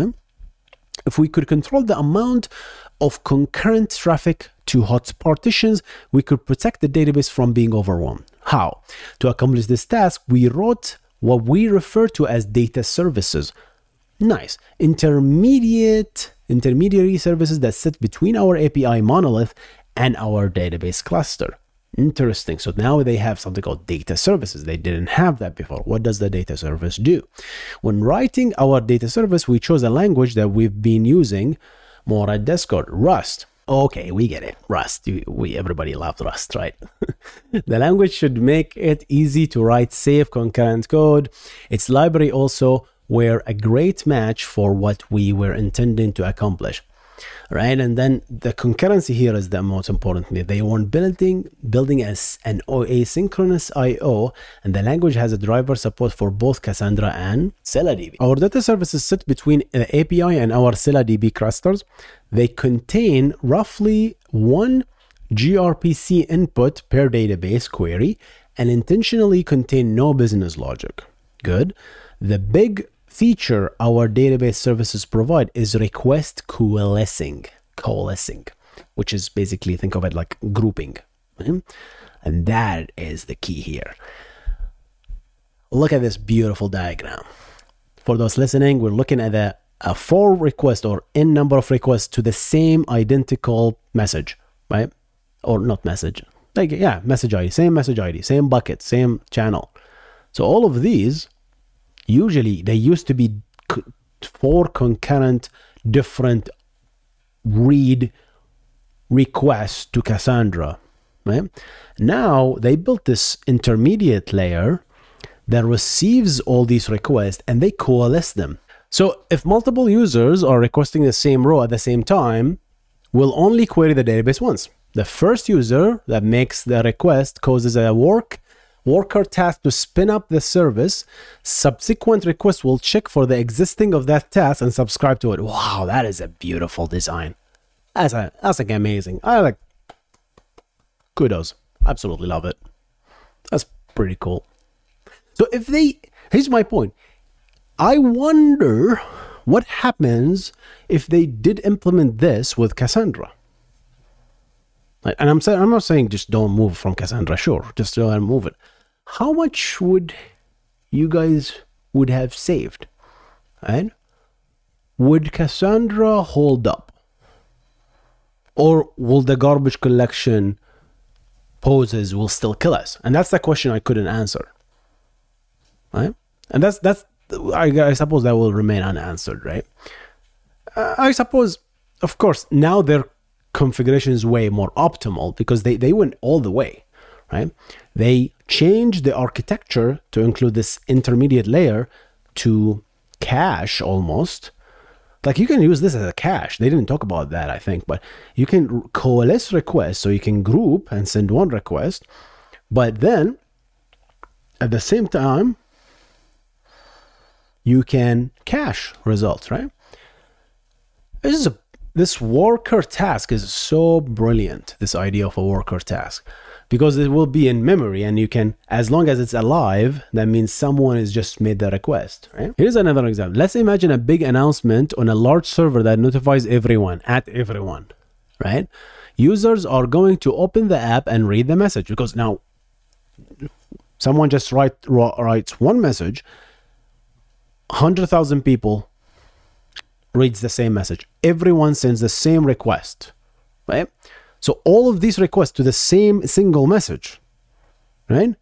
If we could control the amount of concurrent traffic to hot partitions, we could protect the database from being overwhelmed. How? To accomplish this task, we wrote what we refer to as data services. Nice. Intermediary services that sit between our API monolith and our database cluster. Interesting. So now they have something called data services. They didn't have that before. What does the data service do? When writing our data service, we chose a language that we've been using more at Discord, Rust. Okay, we get it. Rust. Everybody loves Rust, right? The language should make it easy to write safe concurrent code. Its library also were a great match for what we were intending to accomplish, right? And then the concurrency here is the most important thing. They want building as an asynchronous IO, and the language has a driver support for both Cassandra and ScyllaDB. Our data services sit between the API and our ScyllaDB clusters. They contain roughly 1 gRPC input per database query and intentionally contain no business logic. Good. The big feature our database services provide is request coalescing, which is basically, think of it like grouping. And that is the key here. Look at this beautiful diagram. For those listening, we're looking at a for request or n number of requests to the same identical message, right? Or not message, message ID, same message ID, same bucket, same channel. So all of these, usually they used to be 4 concurrent different read requests to Cassandra, right? Now they built this intermediate layer that receives all these requests and they coalesce them. So if multiple users are requesting the same row at the same time, we'll only query the database once. The first user that makes the request causes a worker task to spin up the service. Subsequent requests will check for the existing of that task and subscribe to it. Wow, that is a beautiful design. That's like amazing. Kudos. Absolutely love it. That's pretty cool. So here's my point. I wonder what happens if they did implement this with Cassandra. And I'm not saying just don't move from Cassandra, sure, just don't move it. How much would you guys would have saved? Right? Would Cassandra hold up? Or will the garbage collection poses will still kill us? And that's the question I couldn't answer. Right? And I suppose that will remain unanswered, right? I suppose, of course, now their configuration is way more optimal because they went all the way, right? They changed the architecture to include this intermediate layer to cache almost. Like you can use this as a cache. They didn't talk about that, I think, but you can coalesce requests so you can group and send one request, but then at the same time, you can cache results, right? This worker task is so brilliant, this idea of a worker task, because it will be in memory and you can, as long as it's alive, that means someone has just made the request, right? Here's another example. Let's imagine a big announcement on a large server that notifies everyone, right? Users are going to open the app and read the message because now someone just writes one message, 100,000 people reads the same message. Everyone sends the same request, right? So all of these requests to the same single message, right?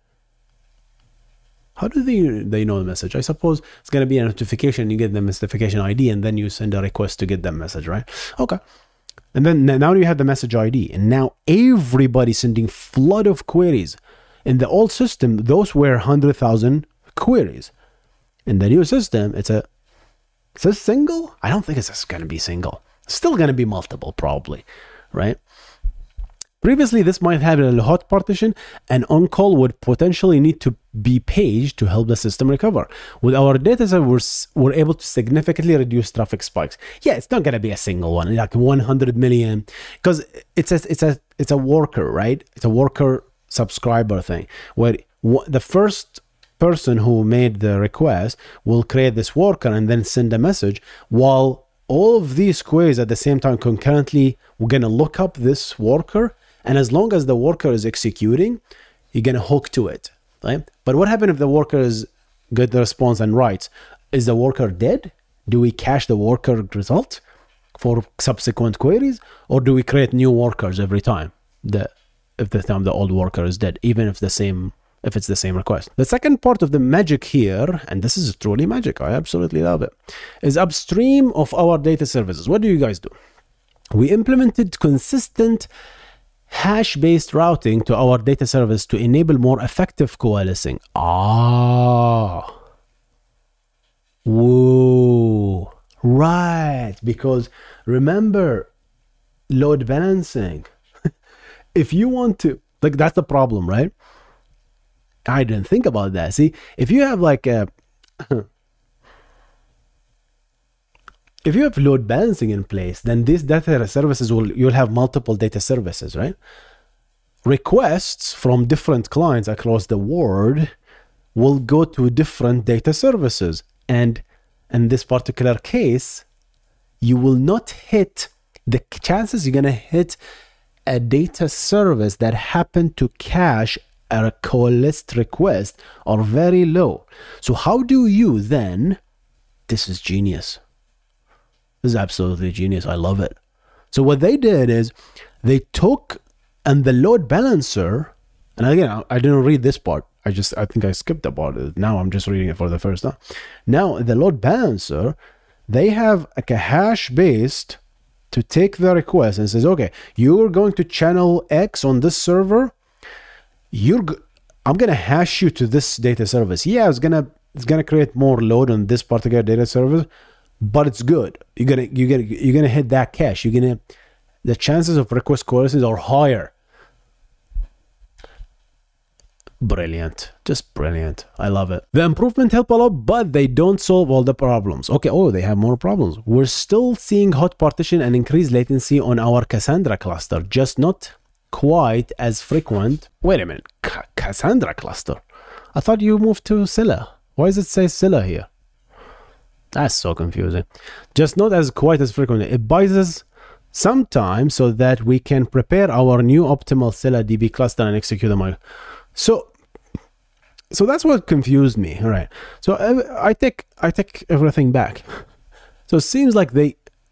How do they know the message? I suppose it's going to be a notification. You get the notification ID and then you send a request to get that message, right? Okay. And then now you have the message ID. And now everybody sending flood of queries. In the old system, those were 100,000 queries. In the new system, it's a single? I don't think it's just going to be single. It's still going to be multiple, probably, right? Previously, this might have a hot partition, and on-call would potentially need to be paged to help the system recover. With our data set, we're able to significantly reduce traffic spikes. Yeah, it's not going to be a single one, like 100 million, because it's a worker, right? It's a worker subscriber thing, where the first person who made the request will create this worker and then send a message, while all of these queries at the same time concurrently, we're going to look up this worker, and as long as the worker is executing, you're going to hook to it, right? But what happens if the worker get the response and writes? Is the worker dead? Do we cache the worker result for subsequent queries, or do we create new workers every time the old worker is dead, even if it's the same request? The second part of the magic here, and this is truly magic, I absolutely love it, is upstream of our data services. What do you guys do? We implemented consistent hash-based routing to our data service to enable more effective coalescing. Whoa, right, because remember, load balancing. If you want to, like, that's the problem, right? I didn't think about that. See, if you have like if you have load balancing in place, then these data services you'll have multiple data services, right? Requests from different clients across the world will go to different data services. And in this particular case, you will not hit the chances you're going to hit a data service that happened to cache a coalesced request are very low. So how do you then, this is genius. This is absolutely genius. I love it. So what they did is they took, and the load balancer, and again, I didn't read this part. I think I skipped about it. Now I'm just reading it for the first time. Now the load balancer, they have like a hash-based to take the request and says, okay, you're going to channel X on this server. I'm gonna hash you to this data service. Yeah, it's gonna create more load on this particular data service, but it's good. You're gonna hit that cache. The chances of request coalescence are higher. Brilliant, just brilliant. I love it. The improvement help a lot, but they don't solve all the problems. Okay, they have more problems. We're still seeing hot partition and increased latency on our Cassandra cluster, just not quite as frequent. Wait a minute, Cassandra cluster? I thought you moved to Scylla. Why does it say Scylla here? That's so confusing. Just not as quite as frequent. It buys us some time so that we can prepare our new optimal Scylla DB cluster and execute them. So that's what confused me. All right. So I take everything back. So it seems like they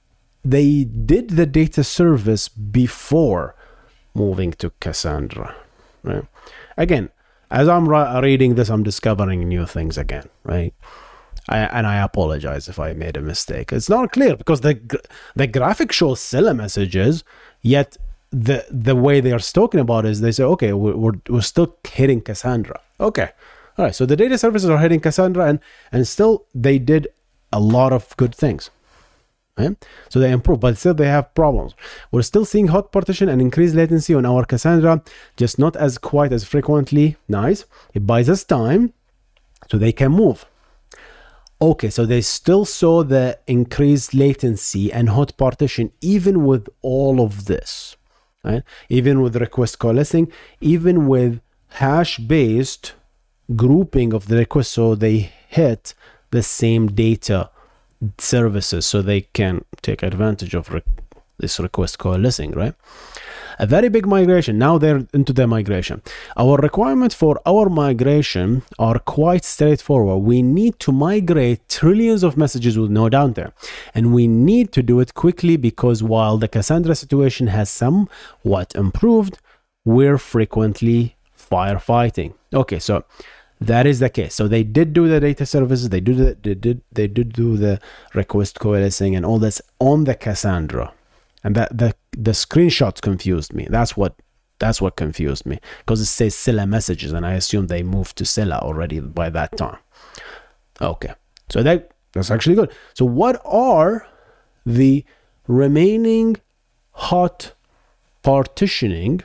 did the data service before moving to Cassandra. Right. Again, as I'm reading this, I'm discovering new things again. Right. I apologize if I made a mistake. It's not clear because the graphic shows Scylla messages, yet the way they are talking about is they say, okay, we're still hitting Cassandra. Okay, all right. So the data services are hitting Cassandra, and still they did a lot of good things. Right? So they improved, but still they have problems. We're still seeing hot partition and increased latency on our Cassandra, just not as quite as frequently. Nice. It buys us time so they can move. Okay, so they still saw the increased latency and hot partition even with all of this, right? Even with request coalescing, even with hash-based grouping of the request, so they hit the same data services, so they can take advantage of this request coalescing, right? A very big migration. Now they're into the migration. Our requirements for our migration are quite straightforward. We need to migrate trillions of messages with no downtime. And we need to do it quickly because while the Cassandra situation has somewhat improved, we're frequently firefighting. Okay, so that is the case. So they did do the data services, they did do the request coalescing and all this on the Cassandra. And the screenshots confused me. That's what confused me, because it says Scylla messages, and I assumed they moved to Scylla already by that time. Okay, so that's actually good. So what are the remaining hot partitioning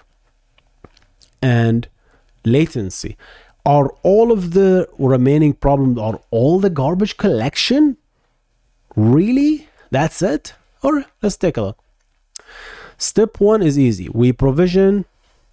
and latency? Are all of the remaining problems, are all the garbage collection? Really? That's it? All right, let's take a look. Step 1 is easy. We provision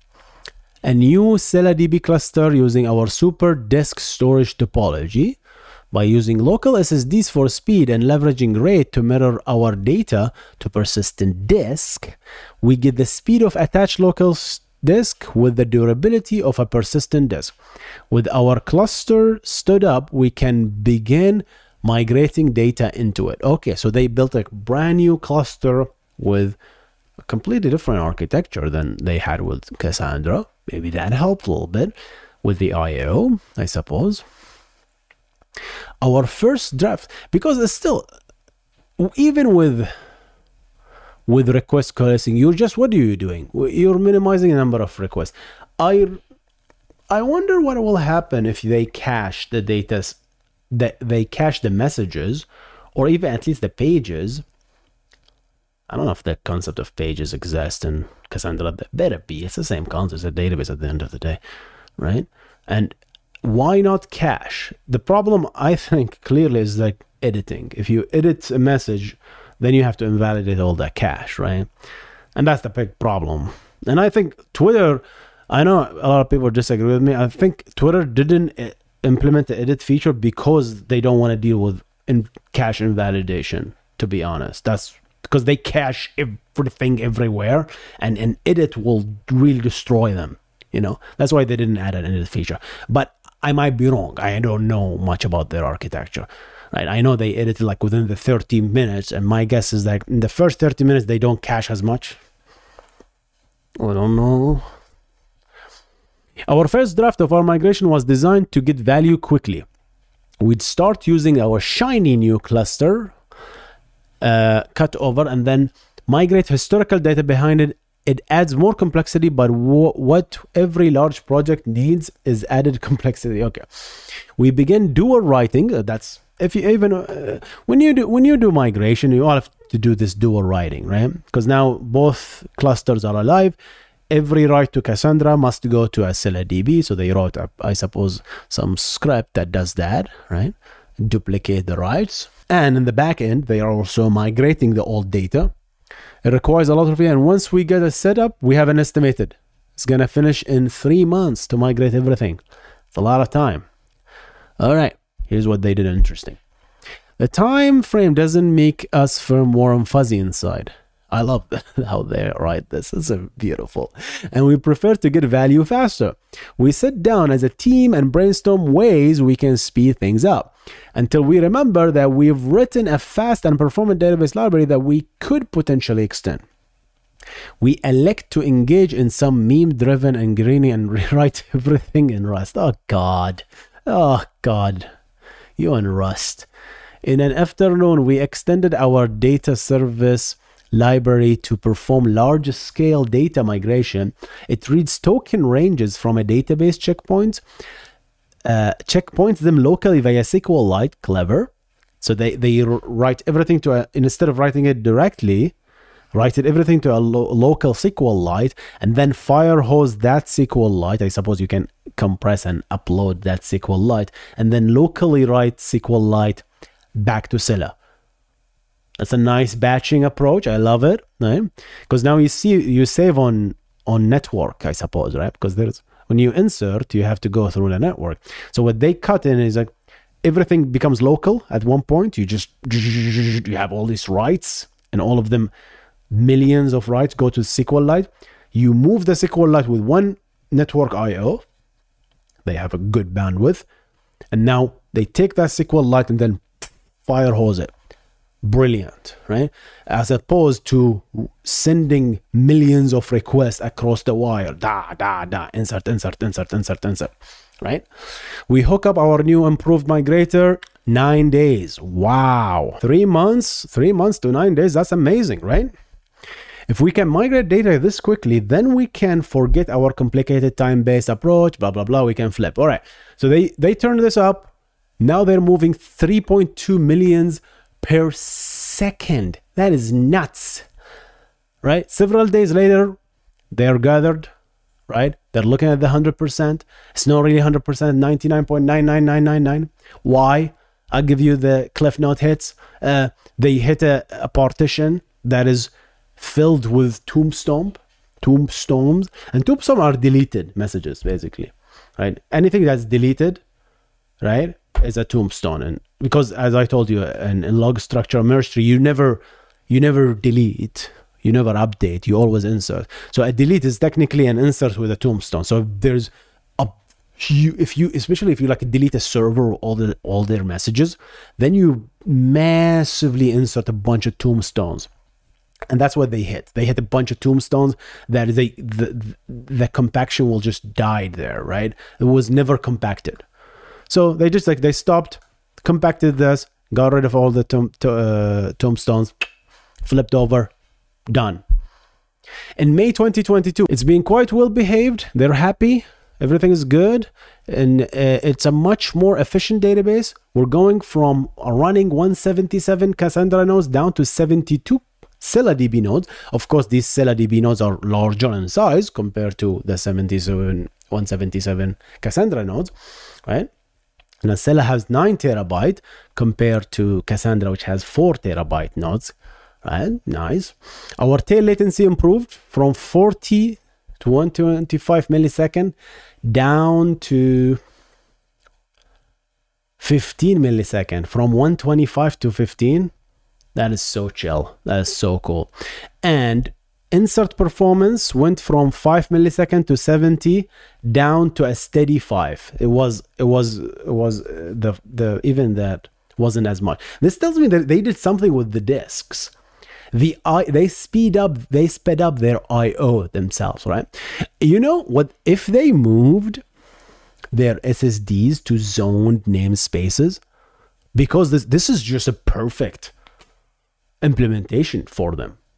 a new Scylla DB cluster using our super disk storage topology. By using local SSDs for speed and leveraging RAID to mirror our data to persistent disk, we get the speed of attached local disk with the durability of a persistent disk. With our cluster stood up, we can begin migrating data into it. Okay, so they built a brand new cluster with a completely different architecture than they had with Cassandra. Maybe that helped a little bit with the I/O, I suppose. Our first draft, because it's still, even with request coalescing, what are you doing? You're minimizing the number of requests. I wonder what will happen if they cache the data, that they cache the messages, or even at least the pages. I don't know if the concept of pages exists in Cassandra. That better be. It's the same concept as a database at the end of the day, right? And why not cache? The problem, I think, clearly is like editing. If you edit a message, then you have to invalidate all that cache, right? And that's the big problem. And I think Twitter, I know a lot of people disagree with me. I think Twitter didn't implement the edit feature because they don't want to deal with cache invalidation, to be honest. That's because they cache everything everywhere, and an edit will really destroy them. You know, that's why they didn't add an edit feature. But I might be wrong. I don't know much about their architecture. Right? I know they edited like within the 30 minutes, and my guess is that in the first 30 minutes they don't cache as much. I don't know. Our first draft of our migration was designed to get value quickly. We'd start using our shiny new cluster cut over and then migrate historical data behind it. It adds more complexity, but what every large project needs is added complexity. Okay, we begin dual writing. That's if you even when you do migration, you all have to do this dual writing, right? Because now both clusters are alive. Every write to Cassandra must go to a Scylla DB. So they wrote, I suppose, some script that does that, right? Duplicate the writes. And in the back end, they are also migrating the old data. It requires a lot of it. And once we get it set up, we have an estimated. It's going to finish in 3 months to migrate everything. It's a lot of time. All right. Here's what they did interesting. The time frame doesn't make us feel warm and fuzzy inside. I love how they write this. It's beautiful. And we prefer to get value faster. We sit down as a team and brainstorm ways we can speed things up until we remember that we've written a fast and performant database library that we could potentially extend. We elect to engage in some meme-driven and greeny and rewrite everything in Rust. Oh, God. You and Rust. In an afternoon, we extended our data service library to perform large-scale data migration. It reads token ranges from a database checkpoints them locally via SQLite. Clever. So they write everything to instead of writing it directly, write everything to a local SQLite, and then firehose that SQLite. I suppose you can compress and upload that SQLite, and then locally write SQLite back to Scylla. That's a nice batching approach. I love it, right? Because now you save on network, I suppose, right? Because when you insert, you have to go through the network. So what they cut in is like everything becomes local at one point. You have all these writes, and all of them, millions of writes go to SQLite. You move the SQLite with one network IO. They have a good bandwidth, and now they take that SQLite and then firehose it. Brilliant, right? As opposed to sending millions of requests across the wire. Insert, right? We hook up our new improved migrator, 9 days. Wow. 3 months to 9 days. That's amazing, right? If we can migrate data this quickly, then we can forget our complicated time-based approach, blah, blah, blah. We can flip. All right. So they turned this up. Now they're moving 3.2 millions per second. That is nuts, right? Several days later, they are gathered, right? They're looking at the 100%. It's not really 100%, 99.99999. Why? I'll give you the Cliff Note hits. They hit a partition that is filled with tombstones, and tombstones are deleted messages, basically, right? Anything that's deleted, right, is a tombstone. And because, as I told you, in log structure merge tree, you never delete, you never update, you always insert. So a delete is technically an insert with a tombstone. So there's especially if you like delete a server all their messages, then you massively insert a bunch of tombstones. And that's what they hit. They hit a bunch of tombstones that the compaction will just die there, right? It was never compacted. So they just they stopped, compacted this, got rid of all the tombstones, flipped over, done. In May 2022, it's been quite well behaved. They're happy. Everything is good. And it's a much more efficient database. We're going from running 177 Cassandra nodes down to 72 Scylla DB nodes. Of course, these Scylla DB nodes are larger in size compared to the 177 Cassandra nodes, right? Now, Scylla has 9 terabyte compared to Cassandra, which has 4 terabyte nodes, right? Nice. Our tail latency improved from 40 to 125 millisecond down to 15 millisecond, from 125 to 15. That is so chill. That is so cool. And insert performance went from 5 millisecond to 70 down to a steady 5. It was the even that wasn't as much. This tells me that they did something with the disks. They sped up their IO themselves, right? You know what? If they moved their SSDs to zoned namespaces, because this is just a perfect implementation for them.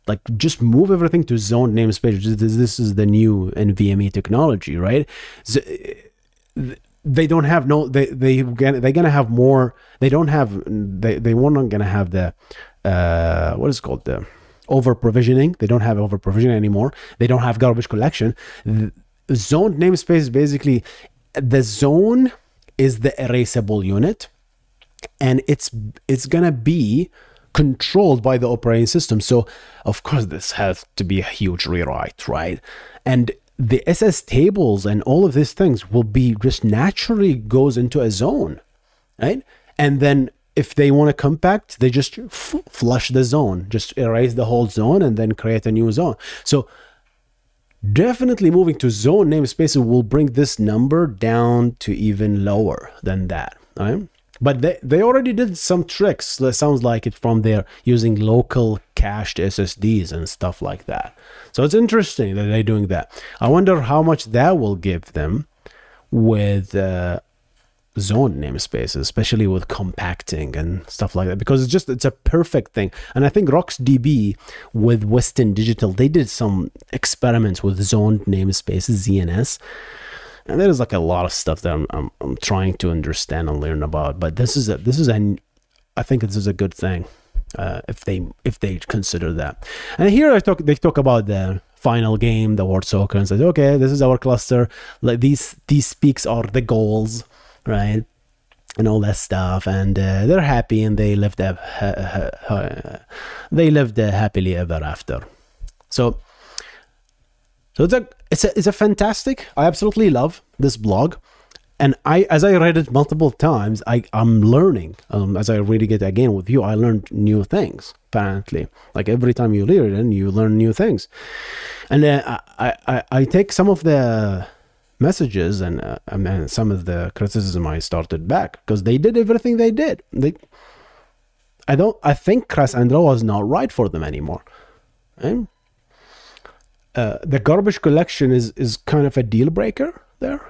Like, just move everything to zoned namespace. This is the new NVMe technology, right? So, they don't have they're gonna have more. They don't have they weren't gonna have the what is it called, the over provisioning. They don't have over provisioning anymore. They don't have garbage collection. Zoned namespace is basically, the zone is the erasable unit, and it's gonna be controlled by the operating system. So of course this has to be a huge rewrite, right? And the SS tables and all of these things will be just naturally goes into a zone, right? And then if they want to compact, they just flush the zone, just erase the whole zone and then create a new zone. So definitely moving to zone namespaces will bring this number down to even lower than that, right? But they already did some tricks. That sounds like it from there, using local cached SSDs and stuff like that. So it's interesting that they're doing that. I wonder how much that will give them with zoned namespaces, especially with compacting and stuff like that, because it's a perfect thing. And I think RocksDB with Western Digital, they did some experiments with zoned namespaces, ZNS. And there's like a lot of stuff that I'm trying to understand and learn about. But I think this is a good thing if they consider that. And here they talk about the final game, the War Socker, and says, okay, this is our cluster. Like these peaks are the goals, right? And all that stuff. And they're happy, and they lived happily ever after. So it's a fantastic. I absolutely love this blog, and as I read it multiple times, I'm learning. As I read it again with you, I learned new things. Apparently, like every time you read it, and you learn new things. And I take some of the messages and some of the criticism I started back, because they did everything they did. I think Cassandra was not right for them anymore. Right? The garbage collection is kind of a deal breaker there.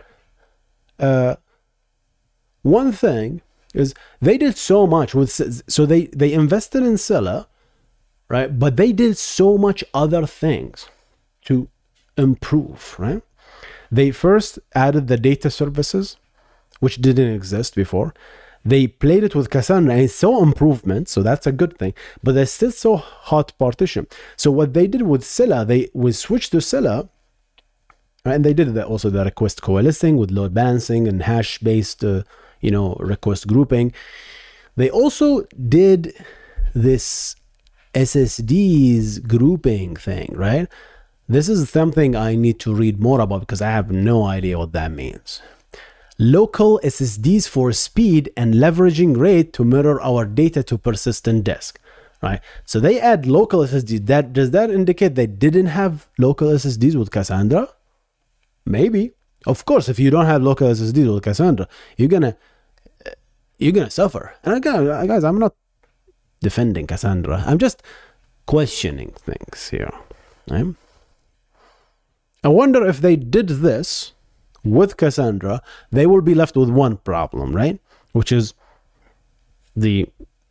One thing is they did so much so they invested in Scylla, right? But they did so much other things to improve, right? They first added the data services, which didn't exist before. They played it with Cassandra and saw improvement, so that's a good thing. But they still saw hot partition. So what they did with Scylla, they switched to Scylla, and they did also the request coalescing with load balancing and hash-based, request grouping. They also did this SSDs grouping thing, right? This is something I need to read more about, because I have no idea what that means. Local SSDs for speed and leveraging rate to mirror our data to persistent disk, right? So they add local SSDs. Does that indicate they didn't have local SSDs with Cassandra? Maybe. Of course, if you don't have local SSDs with Cassandra, you're gonna suffer. And guys, I'm not defending Cassandra. I'm just questioning things here, right? I wonder if they did this with Cassandra, they will be left with one problem, right? Which is the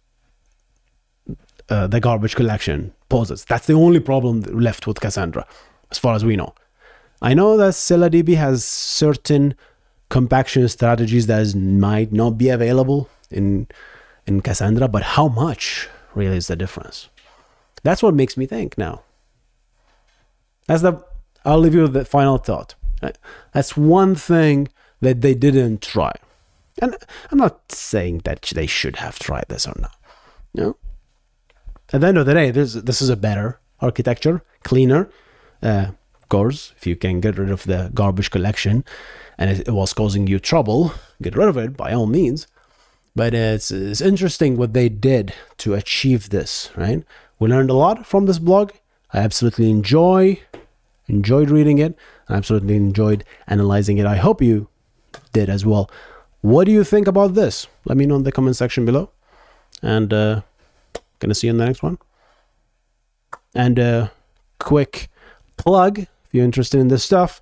garbage collection poses. That's the only problem left with Cassandra, as far as we know. I know that ScyllaDB has certain compaction strategies that might not be available in Cassandra, but how much really is the difference? That's what makes me think now. I'll leave you with the final thought. That's one thing that they didn't try. And I'm not saying that they should have tried this or not. No. At the end of the day, this is a better architecture, cleaner. Of course, if you can get rid of the garbage collection and it was causing you trouble, get rid of it by all means. But it's interesting what they did to achieve this, right? We learned a lot from this blog. I absolutely enjoyed reading it. I absolutely enjoyed analyzing it. I hope you did as well. What do you think about this? Let me know in the comment section below. And gonna see you in the next one. And quick plug, if you're interested in this stuff,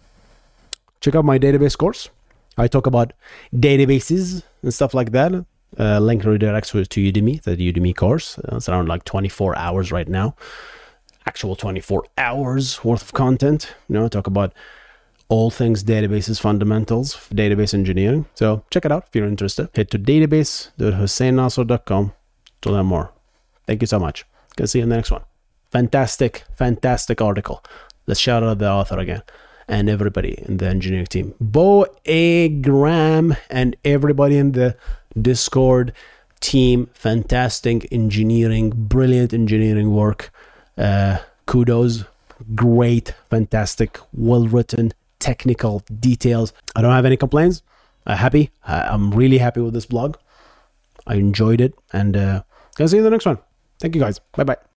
check out my database course. I talk about databases and stuff like that. Link redirects to Udemy, the Udemy course. It's around like 24 hours right now. Actual 24 hours worth of content. Talk about all things databases fundamentals, database engineering. So check it out if you're interested. Head to database.husseinnasser.com to learn more. Thank you so much. Can see you in the next one. Fantastic article. Let's shout out the author again and everybody in the engineering team. Bo A. Graham and everybody in the Discord team. Fantastic engineering, brilliant engineering work. Kudos. Great, fantastic, well-written, technical details. I don't have any complaints. I'm really happy with this blog. I enjoyed it, and I'll see you in the next one. Thank you guys. Bye-bye.